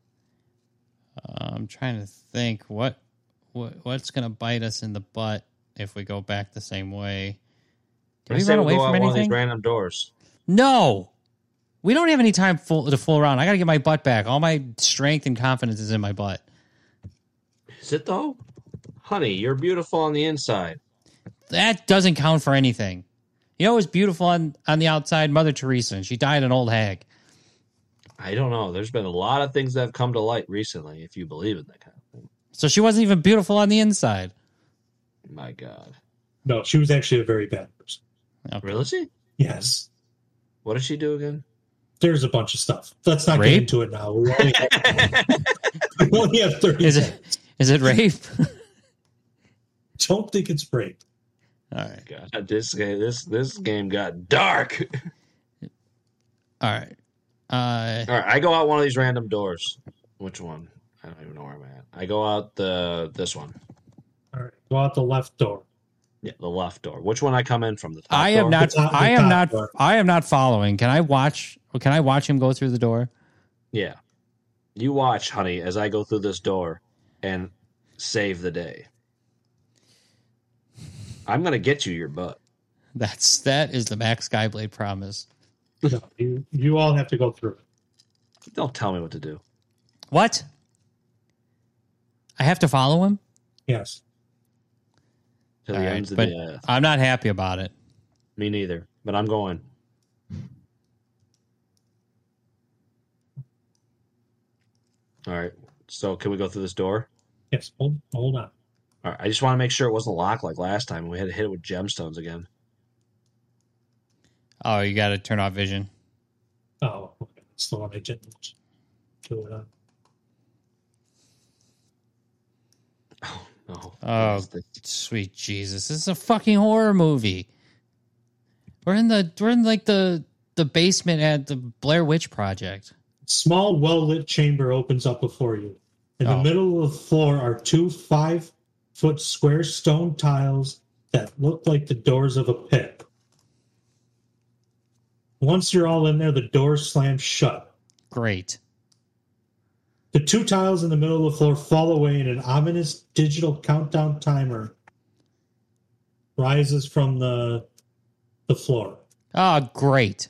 I'm trying to think what's going to bite us in the butt if we go back the same way. Did we run away from anything? One of these random doors. No. We don't have any time to fool around. I got to get my butt back. All my strength and confidence is in my butt. Is it though? Honey, you're beautiful on the inside. That doesn't count for anything. You know what's beautiful on the outside? Mother Teresa, and she died an old hag. I don't know. There's been a lot of things that have come to light recently, if you believe in that kind of thing. So she wasn't even beautiful on the inside. My God. No, she was actually a very bad person. Okay. Really? Is she? Yes. What did she do again? There's a bunch of stuff. Let's not get into it now. We only have 30 minutes. Is it rape? Don't think it's rape. All right. God, this game got dark. All right. All right. I go out one of these random doors. Which one? I don't even know where I'm at. I go out this one. All right. Go out the left door. Yeah, the left door. Which one I come in from? The top I am door? not. Top, I am not. Door. I am not following. Can I watch? Can I watch him go through the door? Yeah. You watch, honey, as I go through this door and save the day. I'm gonna get you your butt. That is the Max Skyblade promise. No, you all have to go through it. Don't tell me what to do. What? I have to follow him? Yes. Till the ends of but the earth. I'm not happy about it. Me neither. But I'm going. All right. So can we go through this door? Yes. Hold on. All right. I just want to make sure it wasn't locked like last time. We had to hit it with gemstones again. Oh, you got to turn off vision. Oh, okay. That's the one I didn't do it on. Oh, no. Oh, sweet Jesus. This is a fucking horror movie. We're in the basement at the Blair Witch Project. Small, well-lit chamber opens up before you. In the middle of the floor are 2 5-foot square stone tiles that look like the doors of a pit. Once you're all in there, the doors slam shut. Great. The 2 tiles in the middle of the floor fall away and an ominous digital countdown timer rises from the floor. Oh, great.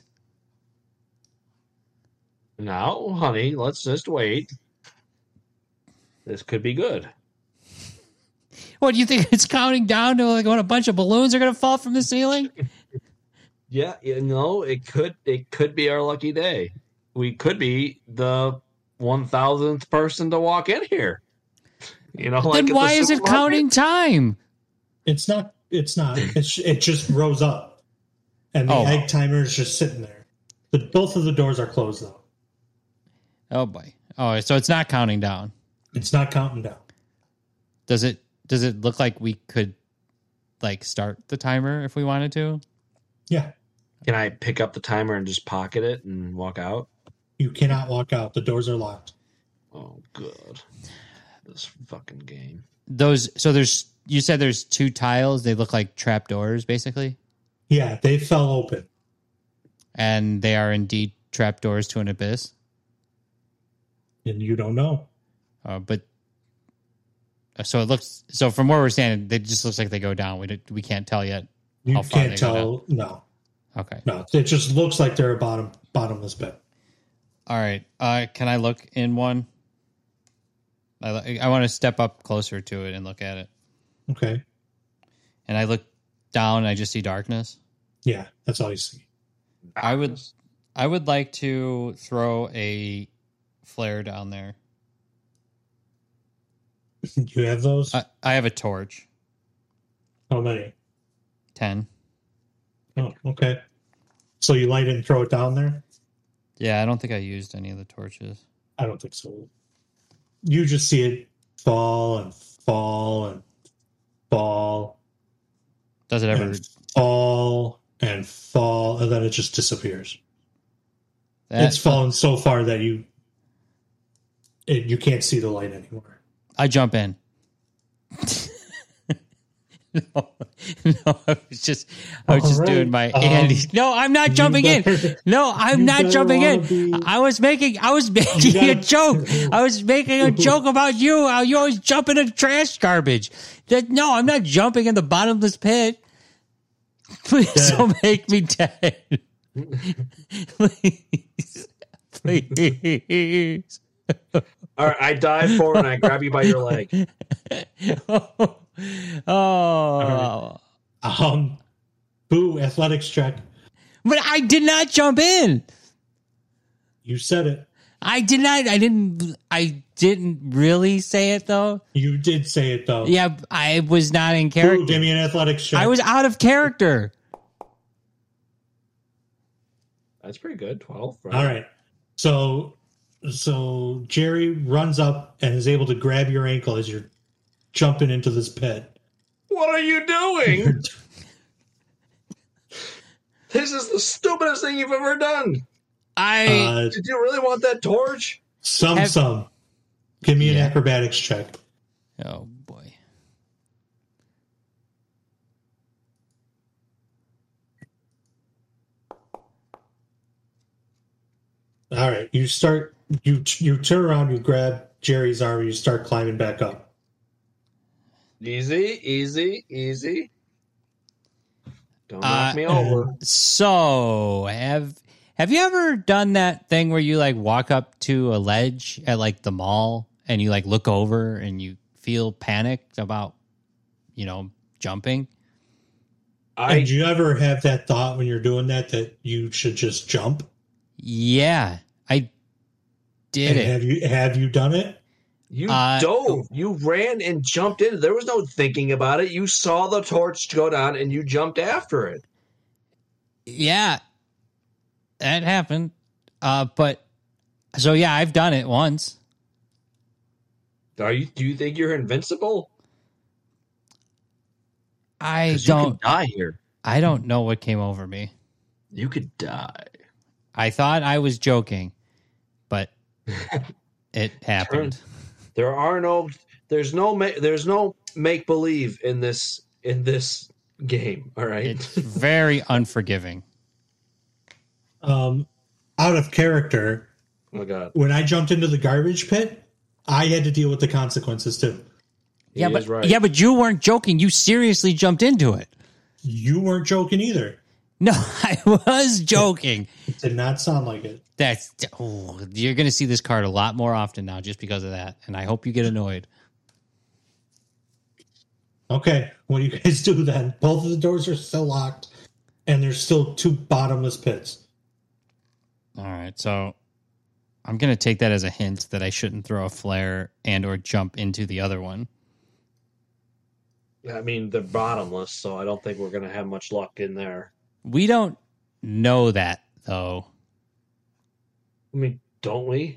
Now, honey, let's just wait. This could be good. What, do you think it's counting down to like when a bunch of balloons are going to fall from the ceiling? Yeah, it could be our lucky day. We could be the 1,000th person to walk in here. Then why is it counting time? It's not. It just rose up, and the egg timer is just sitting there. Both of the doors are closed though. Oh boy. Oh, so it's not counting down. It's not counting down. Does it look like we could like start the timer if we wanted to. Yeah. Can I pick up the timer and just pocket it and walk out? You cannot walk out. The doors are locked. Oh, good. This fucking game. You said there's 2 tiles. They look like trap doors, basically. Yeah, they fell open. And they are indeed trap doors to an abyss. And you don't know. But so it looks. So from where we're standing, it just looks like they go down. We can't tell yet. You can't tell. No. Okay. No, it just looks like they're a bottomless pit. All right. Can I look in one? I want to step up closer to it and look at it. Okay. And I look down and I just see darkness. Yeah, that's all you see. I would like to throw a flare down there. You have those? I have a torch. How many? 10. Oh, okay. So you light it and throw it down there? Yeah, I don't think I used any of the torches. I don't think so. You just see it fall and fall and fall. Does it ever fall and fall, and then it just disappears? It's fallen so far that you can't see the light anymore. I jump in. No, I was just doing my Andy. No, I'm not jumping in. No, I'm not jumping in. I was making a joke. I was making a joke about you. How you always jump in the trash garbage. No, I'm not jumping in the bottomless pit. Please don't make me dead. Please. All right, I dive forward and I grab you by your leg. Oh. Boo, athletics check. But I did not jump in. You said it. I did not. I didn't really say it though. You did say it though. Yeah, I was not in character. Boo, give me an athletics check. I was out of character. That's pretty good. 12. Right? All right. So Jerry runs up and is able to grab your ankle as you're jumping into this pit. What are you doing? This is the stupidest thing you've ever done. Did you really want that torch? Some. Give me an acrobatics check. Oh, boy. All right. You turn around, you grab Jerry's arm, you start climbing back up. Easy. Don't knock me over. So, have you ever done that thing where you like walk up to a ledge at like the mall and you like look over and you feel panicked about, jumping? Did you ever have that thought when you're doing that you should just jump? Yeah, I did it. Have you done it? You dove. You ran and jumped in. There was no thinking about it. You saw the torch go down and you jumped after it. Yeah, that happened. I've done it once. Do you think you're invincible? I don't. You could die here. I don't know what came over me. You could die. I thought I was joking, but it happened. There's no make believe in this game. All right, it's very unforgiving. Out of character. Oh God! When I jumped into the garbage pit, I had to deal with the consequences too. But you weren't joking. You seriously jumped into it. You weren't joking either. No, I was joking. It did not sound like it. You're going to see this card a lot more often now just because of that, and I hope you get annoyed. Okay, what do you guys do then? Both of the doors are still locked, and there's still 2 bottomless pits. All right, so I'm going to take that as a hint that I shouldn't throw a flare and or jump into the other one. I mean, they're bottomless, so I don't think we're going to have much luck in there. We don't know that, though. I mean, don't we?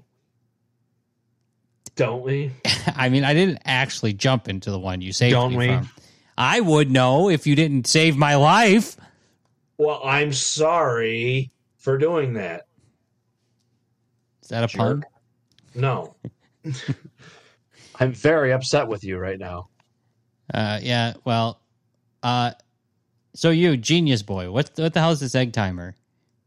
Don't we? I mean, I didn't actually jump into the one you saved don't me we? from. I would know if you didn't save my life. Well, I'm sorry for doing that. Is that a pun? No. I'm very upset with you right now. Yeah, well, so you, genius boy, what the hell is this egg timer?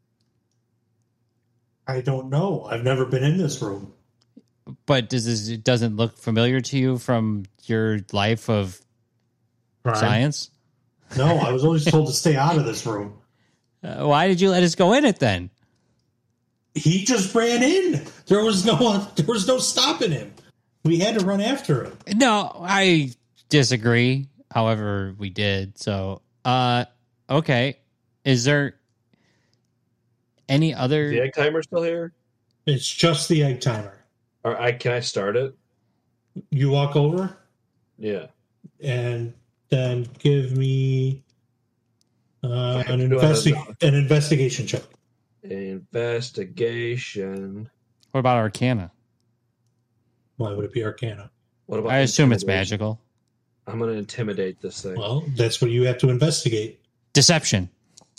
I don't know. I've never been in this room. But it doesn't look familiar to you from your life of science? No, I was always told to stay out of this room. Why did you let us go in it then? He just ran in. There was no stopping him. We had to run after him. No, I disagree. However, we did. So, okay. Is there any other? Is the egg timer still here? It's just the egg timer. Can I start it? You walk over? Yeah. And then give me an investigation check. Investigation. What about Arcana? Why would it be Arcana? What about? I assume it's magical. I'm going to intimidate this thing. Well, that's what you have to investigate. Deception.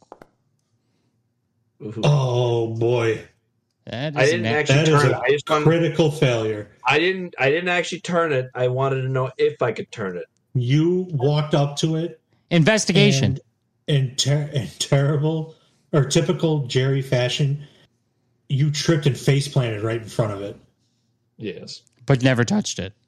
Ooh. Oh boy. I didn't actually turn it. I just critical failure. I didn't actually turn it. I wanted to know if I could turn it. You walked up to it. Investigation. In terrible or typical Jerry fashion, you tripped and face planted right in front of it. Yes. But never touched it.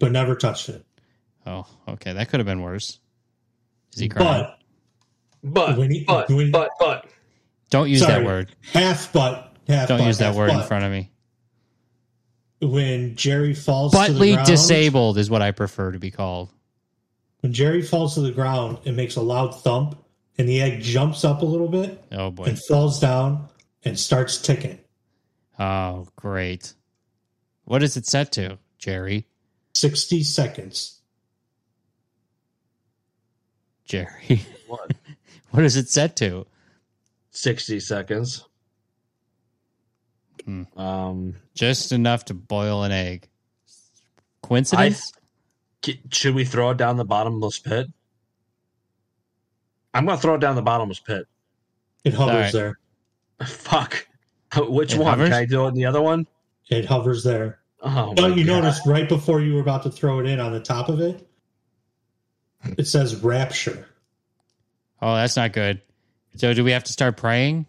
Oh, okay. That could have been worse. Is he crying? But. Don't use that word. Don't use that word in front of me. When Jerry falls to the ground. Buttly disabled is what I prefer to be called. When Jerry falls to the ground, it makes a loud thump, and the egg jumps up a little bit. Oh, boy. And falls down and starts ticking. Oh, great. What is it set to, Jerry? 60 seconds. Jerry. What? What is it set to? 60 seconds. Just enough to boil an egg. Coincidence? Should we throw it down the bottomless pit? I'm going to throw it down the bottomless pit. It hovers there. Fuck. Which one? Hovers? Can I do it in the other one? It hovers there. Oh, but you noticed right before you were about to throw it in on the top of it, it says rapture. Oh, that's not good. So do we have to start praying?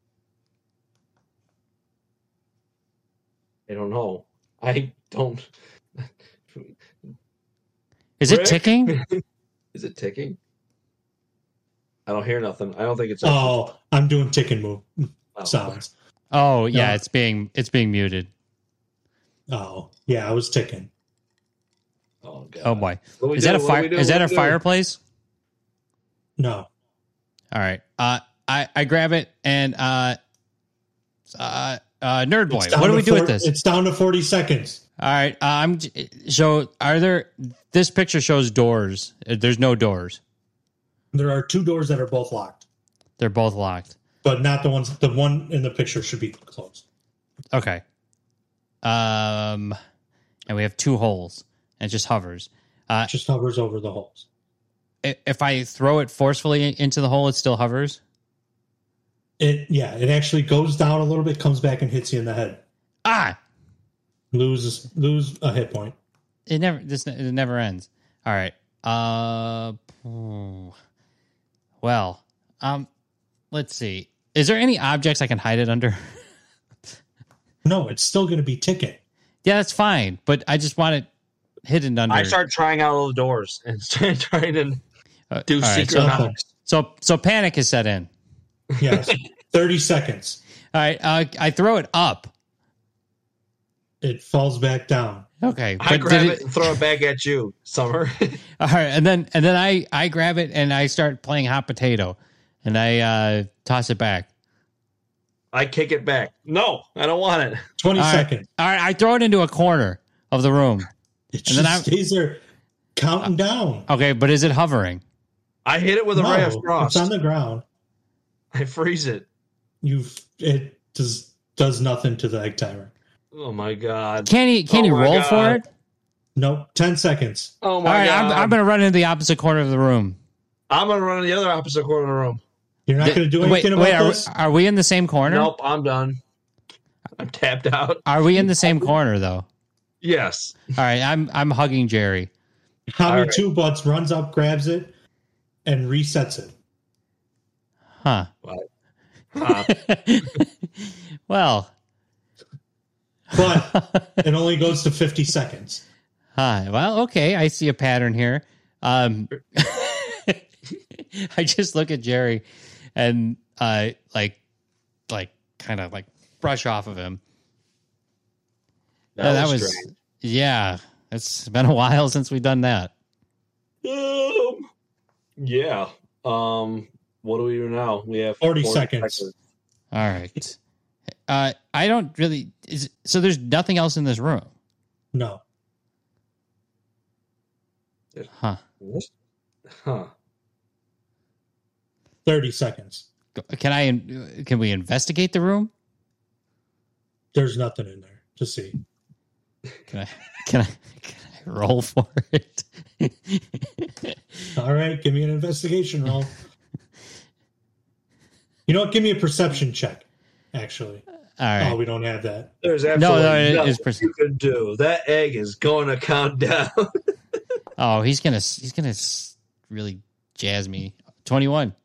I don't know. I don't. Is it ticking? Is it ticking? I don't hear nothing. I don't think it's. Oh, I'm doing ticking move sounds. Oh yeah, it's being muted. Oh yeah, I was ticking. Oh god. Oh boy, is that a fire? Is that a fireplace? No. All right. I grab it and nerd boy. What do we do with this? It's down to 40 seconds. All right. So are there? This picture shows doors. There's no doors. There are two doors that are both locked. They're both locked, but not the ones. The one in the picture should be closed. Okay. And we have two holes, and it just hovers. Just hovers over the holes. If I throw it forcefully into the hole, it still hovers? It actually goes down a little bit, comes back and hits you in the head. Ah! Lose a hit point. It never ends. All right. Well, let's see. Is there any objects I can hide it under? No, it's still going to be ticking. Yeah, that's fine, but I just want it hidden under. I start trying out all the doors and start trying to do secret knocks. So panic is set in. Yes. 30 seconds. All right. I throw it up. It falls back down. Okay. I grab it and throw it back at you, Summer. All right. And then I grab it and I start playing hot potato and I toss it back. I kick it back. No, I don't want it. 20 seconds. All right. I throw it into a corner of the room. It just stays there counting down. Okay. But is it hovering? I hit it with a ray of frost. It's on the ground. I freeze it. It does nothing to the egg timer. Oh my god! Can you roll for it? Nope. 10 seconds. Oh All my right, god! I'm going to run into the opposite corner of the room. I'm gonna run to the other opposite corner of the room. You're not going to do anything about this? Are we in the same corner? Nope, I'm done. I'm tapped out. Are we in the same corner though? Yes. All right, I'm hugging Jerry. Tommy All right. Two Butts runs up, grabs it, and resets it. Huh. What? Well, But it only goes to 50 seconds. huh. Well, okay. I see a pattern here. I just look at Jerry and like kind of like brush off of him. That was strange. yeah. It's been a while since we've done that. Yeah. What do we do now? We have 40 seconds. All right. I don't really. So there's nothing else in this room, No. huh? What? Huh. 30 seconds. Can we investigate the room? There's nothing in there to see. Can I roll for it? All right, give me an investigation roll. You know what? Give me a perception check, actually. All right. Oh, we don't have that. There's absolutely it is nothing you can do. That egg is going to count down. Oh, he's gonna really jazz me. 21.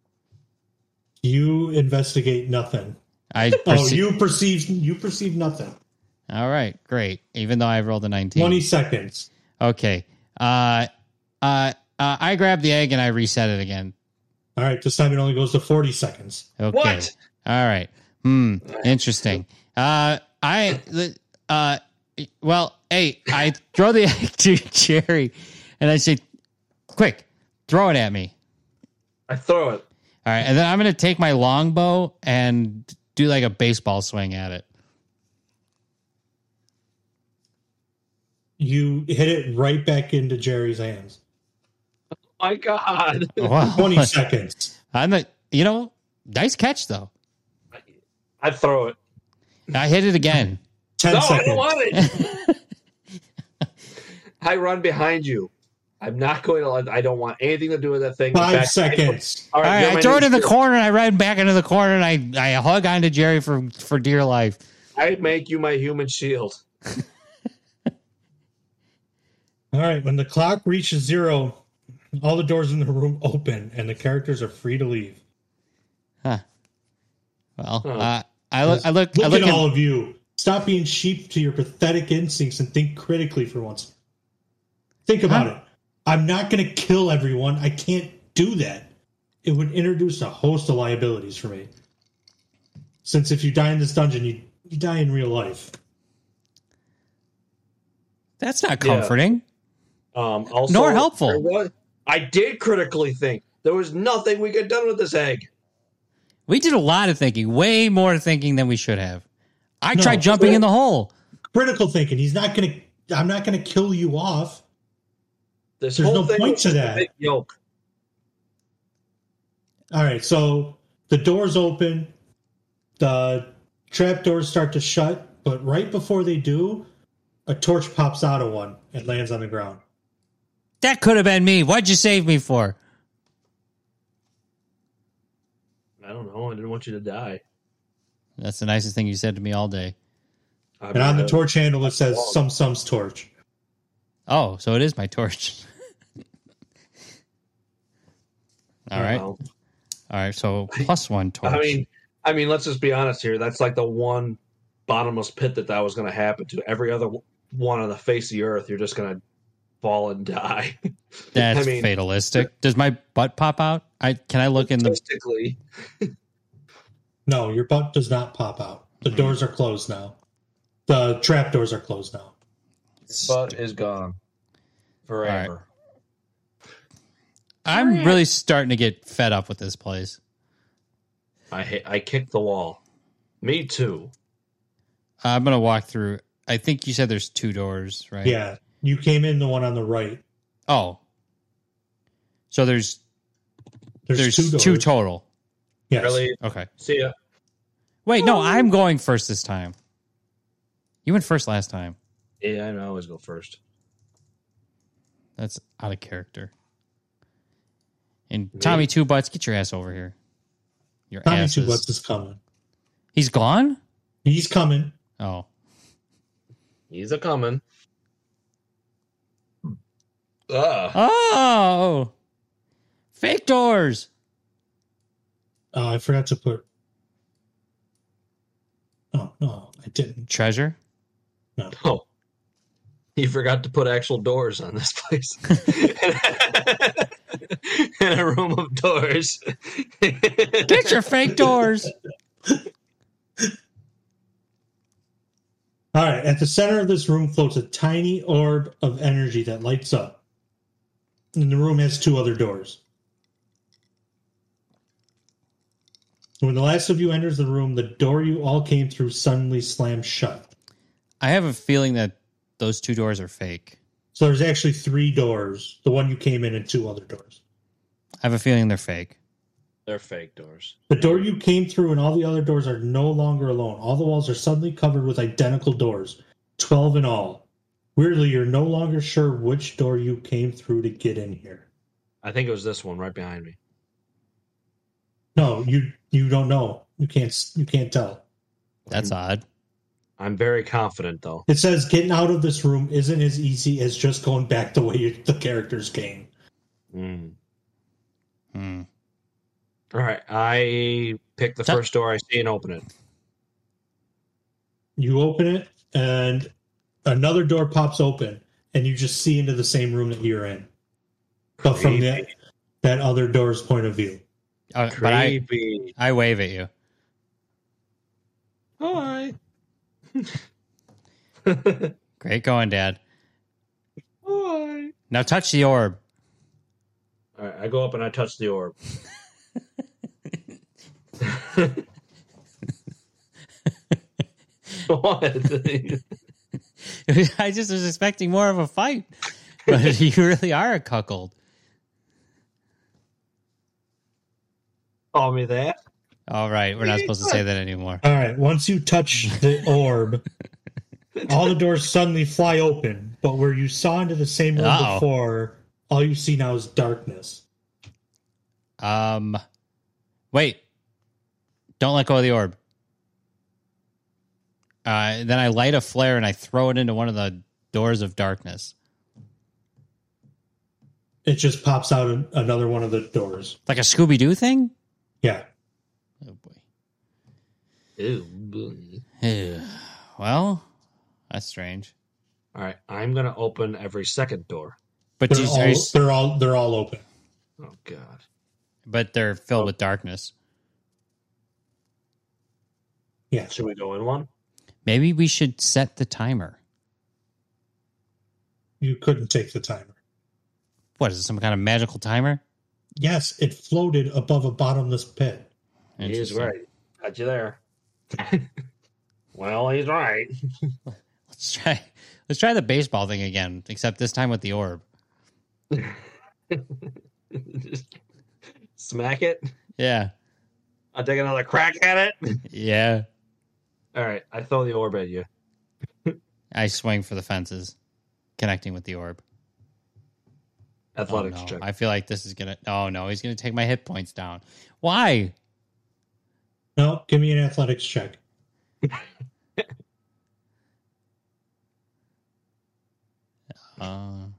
You investigate nothing. You perceive nothing. All right, great. Even though I rolled a 19. 20 seconds. Okay. I grab the egg and I reset it again. All right, this time it only goes to 40 seconds. Okay. What? All right. Interesting. Well, hey, I throw the egg to Jerry and I say, quick, throw it at me. I throw it. All right. And then I'm going to take my longbow and do like a baseball swing at it. You hit it right back into Jerry's hands. My God. Wow. 20 seconds. Nice catch though. I throw it. I hit it again. 10 No, seconds. I don't want it. I run behind you. I'm not going to. I don't want anything to do with that thing. 5 seconds. All All right, you're I my throw it new in the shield. corner and I run back into the corner and I hug onto Jerry for dear life. I make you my human shield. All right, when the clock reaches 0, all the doors in the room open and the characters are free to leave. Huh. Well, Huh. I look Look at all of you. Stop being sheep to your pathetic instincts and think critically for once. Think about it. I'm not going to kill everyone. I can't do that. It would introduce a host of liabilities for me. Since if you die in this dungeon, you die in real life. That's not comforting. Also, Nor helpful. I did critically think there was nothing we could have done with this egg. We did a lot of thinking, way more thinking than we should have. I tried jumping in the hole. Critical thinking. I'm not going to kill you off. This There's whole no thing point was to just a that. big yoke. All right, so the doors open, the trap doors start to shut, but right before they do, a torch pops out of one and lands on the ground. That could have been me. What'd you save me for? I don't know. I didn't want you to die. That's the nicest thing you said to me all day. And on the torch handle, it says Sum's torch. Oh, so it is my torch. All right. Well, All right. So +1 torch. I mean, let's just be honest here. That's like the one bottomless pit that was going to happen to. Every other one on the face of the earth, you're just going to fall and die. That's fatalistic. Does my butt pop out? Can I look in the... Statistically, No, your butt does not pop out. The doors are closed now. The trap doors are closed now. butt is gone forever. I'm really starting to get fed up with this place. I kicked the wall. Me too. I'm going to walk through. I think you said there's 2 doors, right? Yeah, you came in the one on the right. Oh. So there's 2 doors. 2 total. Yes. Really? Okay. See ya. Wait, no, I'm going first this time. You went first last time. Yeah, I always go first. That's out of character. And Tommy Two Butts, get your ass over here. Your Tommy Two Butts is coming. He's gone? He's coming. Oh. He's a coming. Oh! Fake doors! Oh, I forgot to put... Oh, no, I didn't. Treasure? No. Oh. He forgot to put actual doors on this place. In a room of doors. Get your fake doors! All right, at the center of this room floats a tiny orb of energy that lights up. And the room has 2 other doors. When the last of you enters the room, the door you all came through suddenly slams shut. I have a feeling that those 2 doors are fake. So there's actually 3 doors. The one you came in and 2 other doors. I have a feeling they're fake. They're fake doors. The door you came through and all the other doors are no longer alone. All the walls are suddenly covered with identical doors, 12 in all. Weirdly, you're no longer sure which door you came through to get in here. I think it was this one right behind me. No, you don't know. You can't tell. That's odd. I'm very confident, though. It says getting out of this room isn't as easy as just going back the way the characters came. All right, I pick the first door I see and open it. You open it, and another door pops open, and you just see into the same room that you're in. But from that other door's point of view. But I wave at you. Hi. Great going, Dad. Hi. Now touch the orb. All right, I go up and I touch the orb. What? I just was expecting more of a fight. But you really are a cuckold. Call me that. All right, we're not supposed to say that anymore. All right, once you touch the orb, all the doors suddenly fly open. But where you saw into the same room before, all you see now is darkness. Wait. Don't let go of the orb. Then I light a flare and I throw it into one of the doors of darkness. It just pops out another one of the doors. Like a Scooby-Doo thing? Yeah. Oh, boy. Ew, boy. Ew. Well, that's strange. All right, I'm going to open every second door. But they're all open. Oh, God. But they're filled with darkness. Yeah. Should we go in one? Maybe we should set the timer. You couldn't take the timer. What, is it some kind of magical timer? Yes, it floated above a bottomless pit. He's right. Got you there. Well, he's right. Let's try the baseball thing again, except this time with the orb. Just smack it? Yeah. I'll take another crack at it? Yeah. All right, I throw the orb at you. I swing for the fences, connecting with the orb. Athletics no. check. I feel like this is going to... Oh, no. He's going to take my hit points down. Why? No, give me an athletics check. Uh...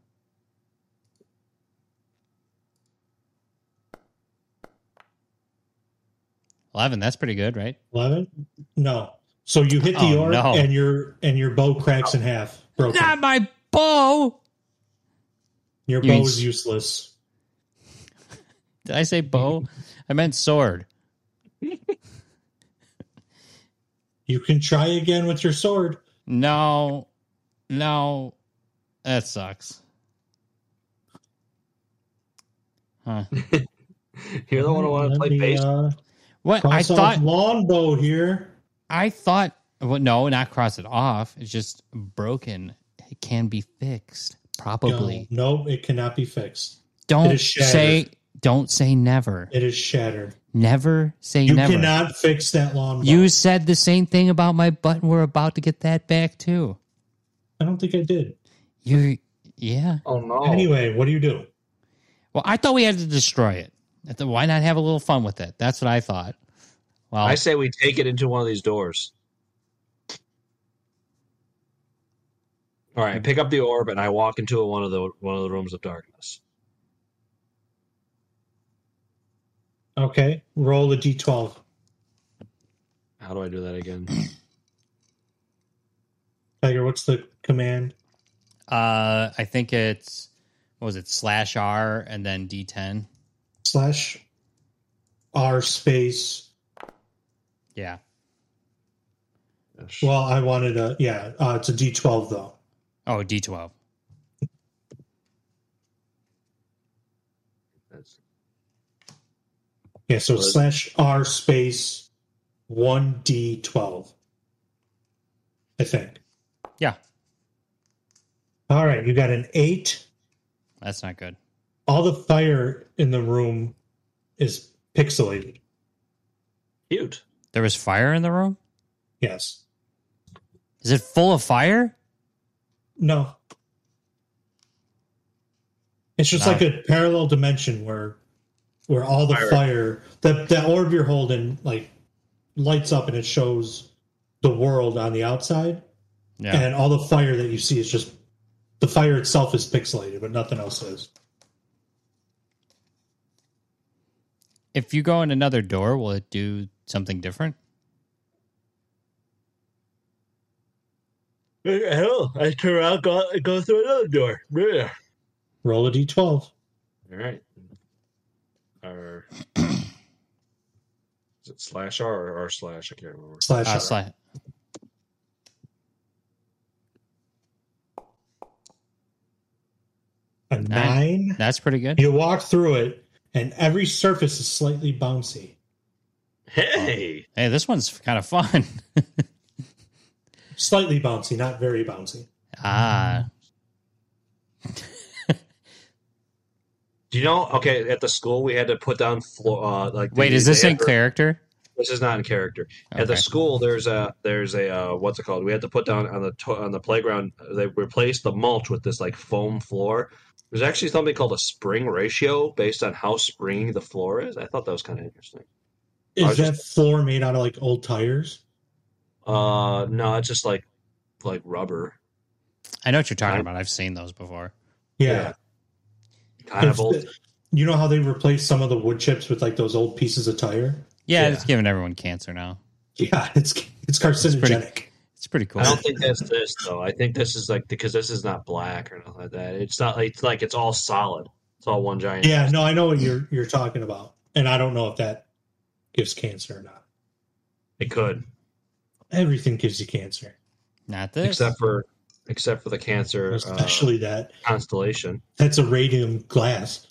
11. That's pretty good, right? 11? No. So you hit the orb and your bow cracks in half. Broken. Not my bow! Your bow is useless. Did I say bow? I meant sword. You can try again with your sword. No. That sucks. Huh. You're the one who want to play baseball. What? I thought longbow here. I thought no, not cross it off. It's just broken. It can be fixed. Probably. No, it cannot be fixed. Don't say never. It is shattered. Never say never. You cannot fix that longbow. You said the same thing about my button. We're about to get that back too. I don't think I did. Yeah. Oh no. Anyway, what do you do? Well, I thought we had to destroy it. Why not have a little fun with it? That's what I thought. Well, I say we take it into one of these doors. All right, I pick up the orb and I walk into one of the rooms of darkness. Okay, roll a d12. How do I do that again? Tiger, what's the command? I think it's what was it /R and then D10 /R space. Yeah. Well, I wanted a it's a d12 though. Oh, D12. Yeah, so /R space 1d12. I think. Yeah. All right, you got an 8. That's not good. All the fire in the room is pixelated. Cute. There was fire in the room? Yes. Is it full of fire? No. It's just like a parallel dimension where all the fire that orb you're holding like lights up and it shows the world on the outside. Yeah. And all the fire that you see is just the fire itself is pixelated, but nothing else is. If you go in another door, will it do something different? Hell, I turn around, go through another door. Yeah. Roll a d12. All right. Or is it /R or R/? I can't remember. /R. A 9. That's pretty good. You walk through it, and every surface is slightly bouncy. Hey, this one's kind of fun. Slightly bouncy, not very bouncy. Ah. Do you know? Okay, at the school we had to put down floor. Wait, is this in character? This is not in character. Okay. At the school, there's a what's it called? We had to put down on the playground. They replaced the mulch with this like foam floor. There's actually something called a spring ratio based on how springy the floor is. I thought that was kind of interesting. Is that floor made out of like old tires? No, it's just like rubber. I know what you're talking about. I've seen those before. Yeah. Kind of old. You know how they replace some of the wood chips with like those old pieces of tire? Yeah, it's giving everyone cancer now. Yeah, it's carcinogenic. It's pretty cool. I don't think that's this though. I think this is like because this is not black or nothing like that. It's not like it's all solid. It's all one giant. Yeah, no, I know what you're talking about, and I don't know if that gives cancer or not. It could. Everything gives you cancer. Not this. Except for the cancer, especially that constellation. That's a radium glass.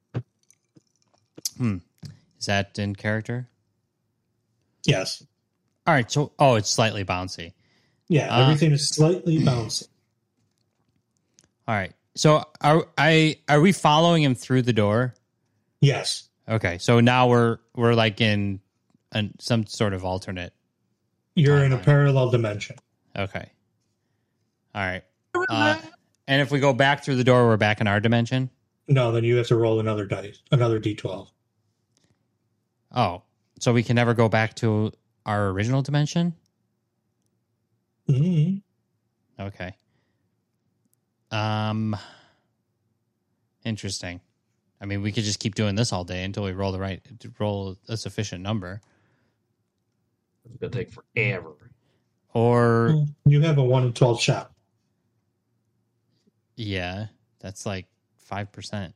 Is that in character? Yes. All right. So, it's slightly bouncy. Yeah, everything is slightly bouncy. All right. So, are we following him through the door? Yes. Okay. So now we're like in some sort of alternate. You're in a parallel dimension. Okay. All right. And if we go back through the door, we're back in our dimension? No, then you have to roll another d12. Oh, so we can never go back to our original dimension? Mm-hmm. Okay. Interesting. I mean, we could just keep doing this all day until we roll a sufficient number. It's going to take forever. Or you have a 1 in 12 shot. Yeah, that's like 5%.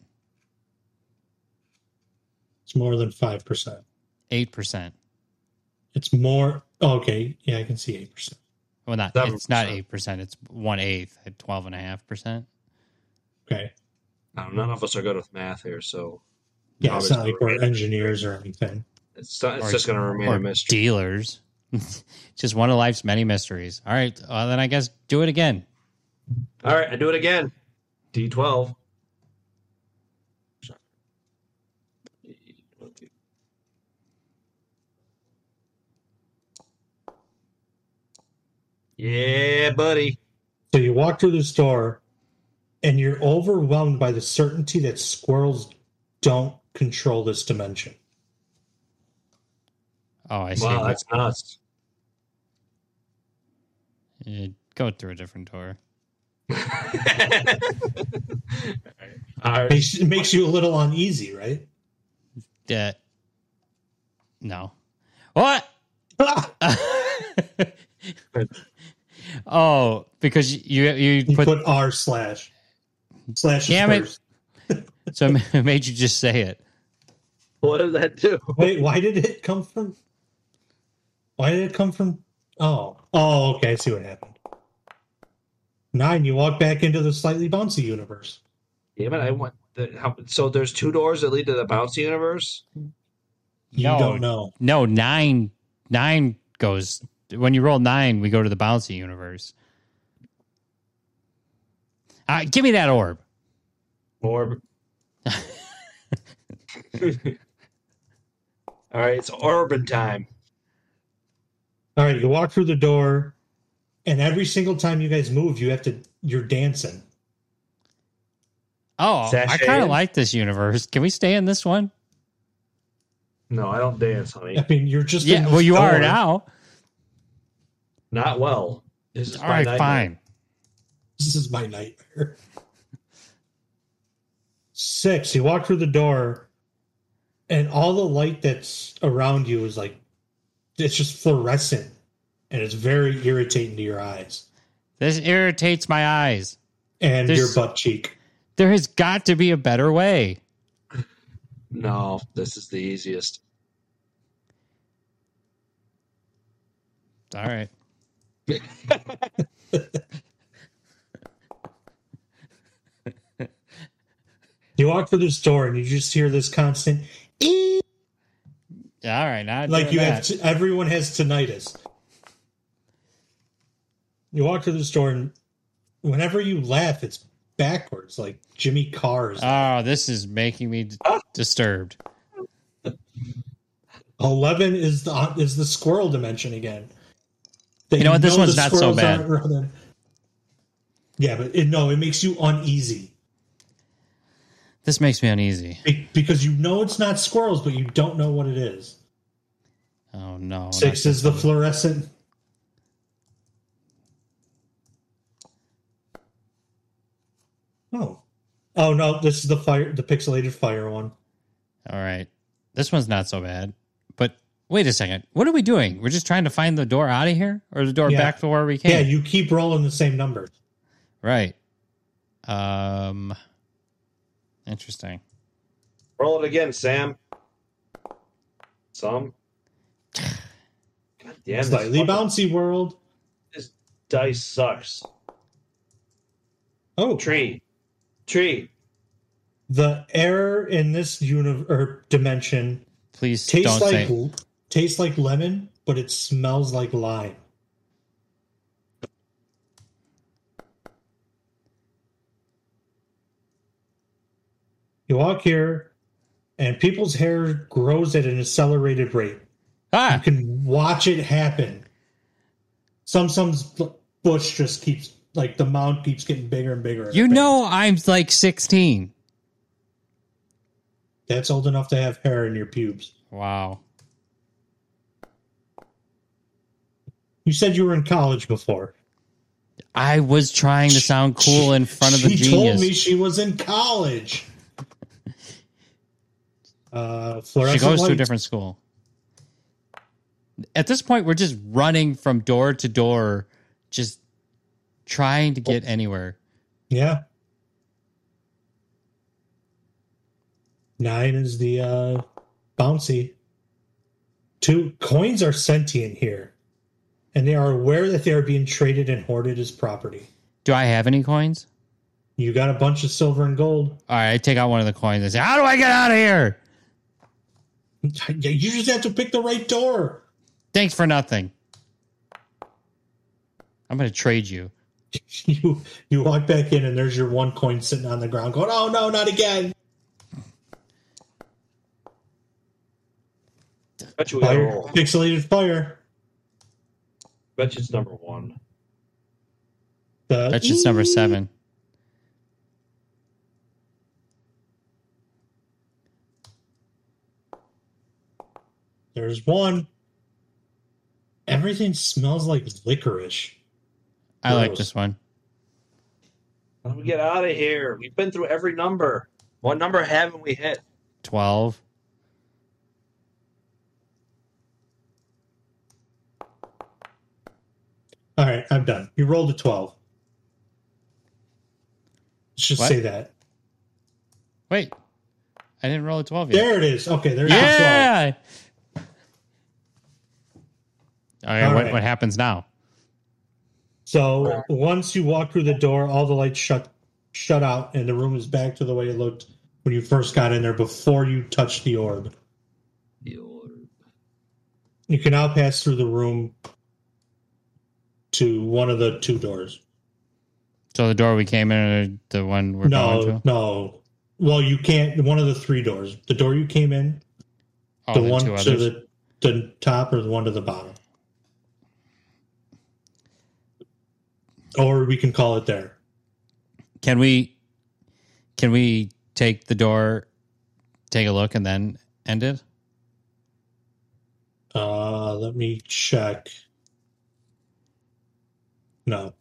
It's more than 5%. 8%. It's more. Okay, yeah, I can see 8%. Well, it's not 8%. It's 1/8 at 12.5%. Okay. Now, none of us are good with math here, so yeah, it's not like we're engineers or anything. It's just going to remain a mystery. Dealers. Just one of life's many mysteries. All right, well, then I guess do it again. All right, I do it again. D12. Yeah, buddy. So you walk through this door, and you're overwhelmed by the certainty that squirrels don't control this dimension. Oh, I see. Wow, that's nuts. Go through a different door. All right. It makes you a little uneasy, right? No. What? Oh, because you put R slash. Damn it. So it made you just say it. What did that do? Wait, why did it come from? Oh, okay. I see what happened. 9, you walk back into the slightly bouncy universe. Damn it! So there's 2 doors that lead to the bouncy universe. You don't know. No, 9 goes. When you roll 9, we go to the bouncy universe. Give me that orb. All right, it's Orban time. All right, you walk through the door, and every single time you guys move, you're dancing. Oh, I kind of like this universe. Can we stay in this one? No, I don't dance, honey. I mean, you're just well, you are now. Not well. This is all right. Nightmare. Fine. This is my nightmare. 6, you walk through the door, and all the light that's around you is like, it's just fluorescent, and it's very irritating to your eyes. This irritates my eyes. And your butt cheek. There has got to be a better way. No, this is the easiest. All right. You walk through this door and you just hear this constant ee! Yeah, all right, now like you have everyone has tinnitus. You walk through this door and whenever you laugh, it's backwards, like Jimmy Carr's. Oh, this is making me disturbed. 11 is the squirrel dimension again. You know what? This one's not so bad. Yeah, but it makes you uneasy. This makes me uneasy. Because you know it's not squirrels, but you don't know what it is. Oh, no. 6 is the fluorescent. Oh, no, this is the pixelated fire one. All right. This one's not so bad. But wait a second. What are we doing? We're just trying to find the door out of here? Or the door back to where we came? Yeah, you keep rolling the same numbers. Right. Interesting. Roll it again, Sam. God damn, slightly bouncy world. This dice sucks. Oh, tree. The air in this dimension, please tastes like lemon, but it smells like lime. You walk here, and people's hair grows at an accelerated rate. You can watch it happen. Some's bush just keeps, like, the mound keeps getting bigger and bigger. You know I'm like 16. That's old enough to have hair in your pubes. Wow. You said you were in college before. I was trying to sound cool in front of the genius. She told me she was in college. She goes to a different school. At this point, we're just running from door to door, just trying to get anywhere. Yeah. 9 is the bouncy. 2 coins are sentient here, and they are aware that they are being traded and hoarded as property. Do I have any coins? You got a bunch of silver and gold. All right, I take out one of the coins and say, "How do I get out of here?" You just have to pick the right door. Thanks for nothing. I'm going to trade you. You walk back in and there's your 1 coin sitting on the ground going, "Oh no, not again." Bet you fire, pixelated fire. Bet you it's number 1. Bet you it's number 7. There's one. Everything smells like licorice. I like this one. How do we get out of here? We've been through every number. What number haven't we hit? 12. All right, I'm done. You rolled a 12. Let's just say that. Wait. I didn't roll a 12 yet. There it is. Okay, there's a 12. All right, what happens now? So once you walk through the door, all the lights shut out, and the room is back to the way it looked when you first got in there before you touched the orb. You can now pass through the room to one of the two doors. So the door we came in, or the one we're going to? No. Well, you can't. One of the three doors. The door you came in, the one to the top, or the one to the bottom. Or we can call it there. Can we take the door, take a look, and then end it? Let me check. No.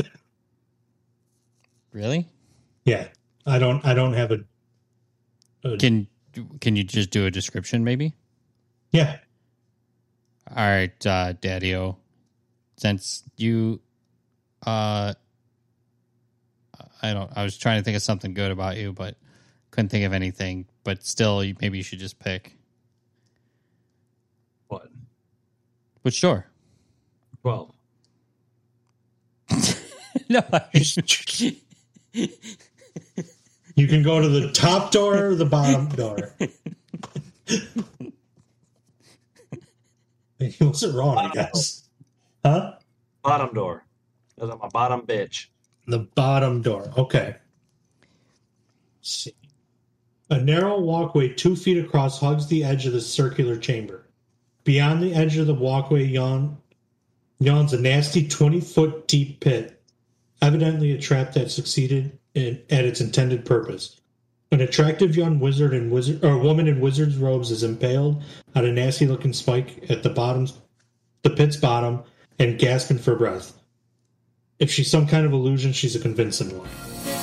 Really? Yeah. I don't have a Can you just do a description maybe? Yeah. All right, Daddy-O. Since you I was trying to think of something good about you, but couldn't think of anything. But still, maybe you should just pick. What? Which door? 12. No. You can go to the top door or the bottom door. He wasn't wrong, I guess. Huh? Bottom door. Because I'm a bottom bitch. The bottom door. Okay. Let's see. A narrow walkway 2 feet across hugs the edge of the circular chamber. Beyond the edge of the walkway yawns a nasty 20-foot deep pit, evidently a trap that succeeded at its intended purpose. An attractive young woman in wizard's robes is impaled on a nasty-looking spike at the pit's bottom, and gasping for breath. If she's some kind of illusion, she's a convincing one.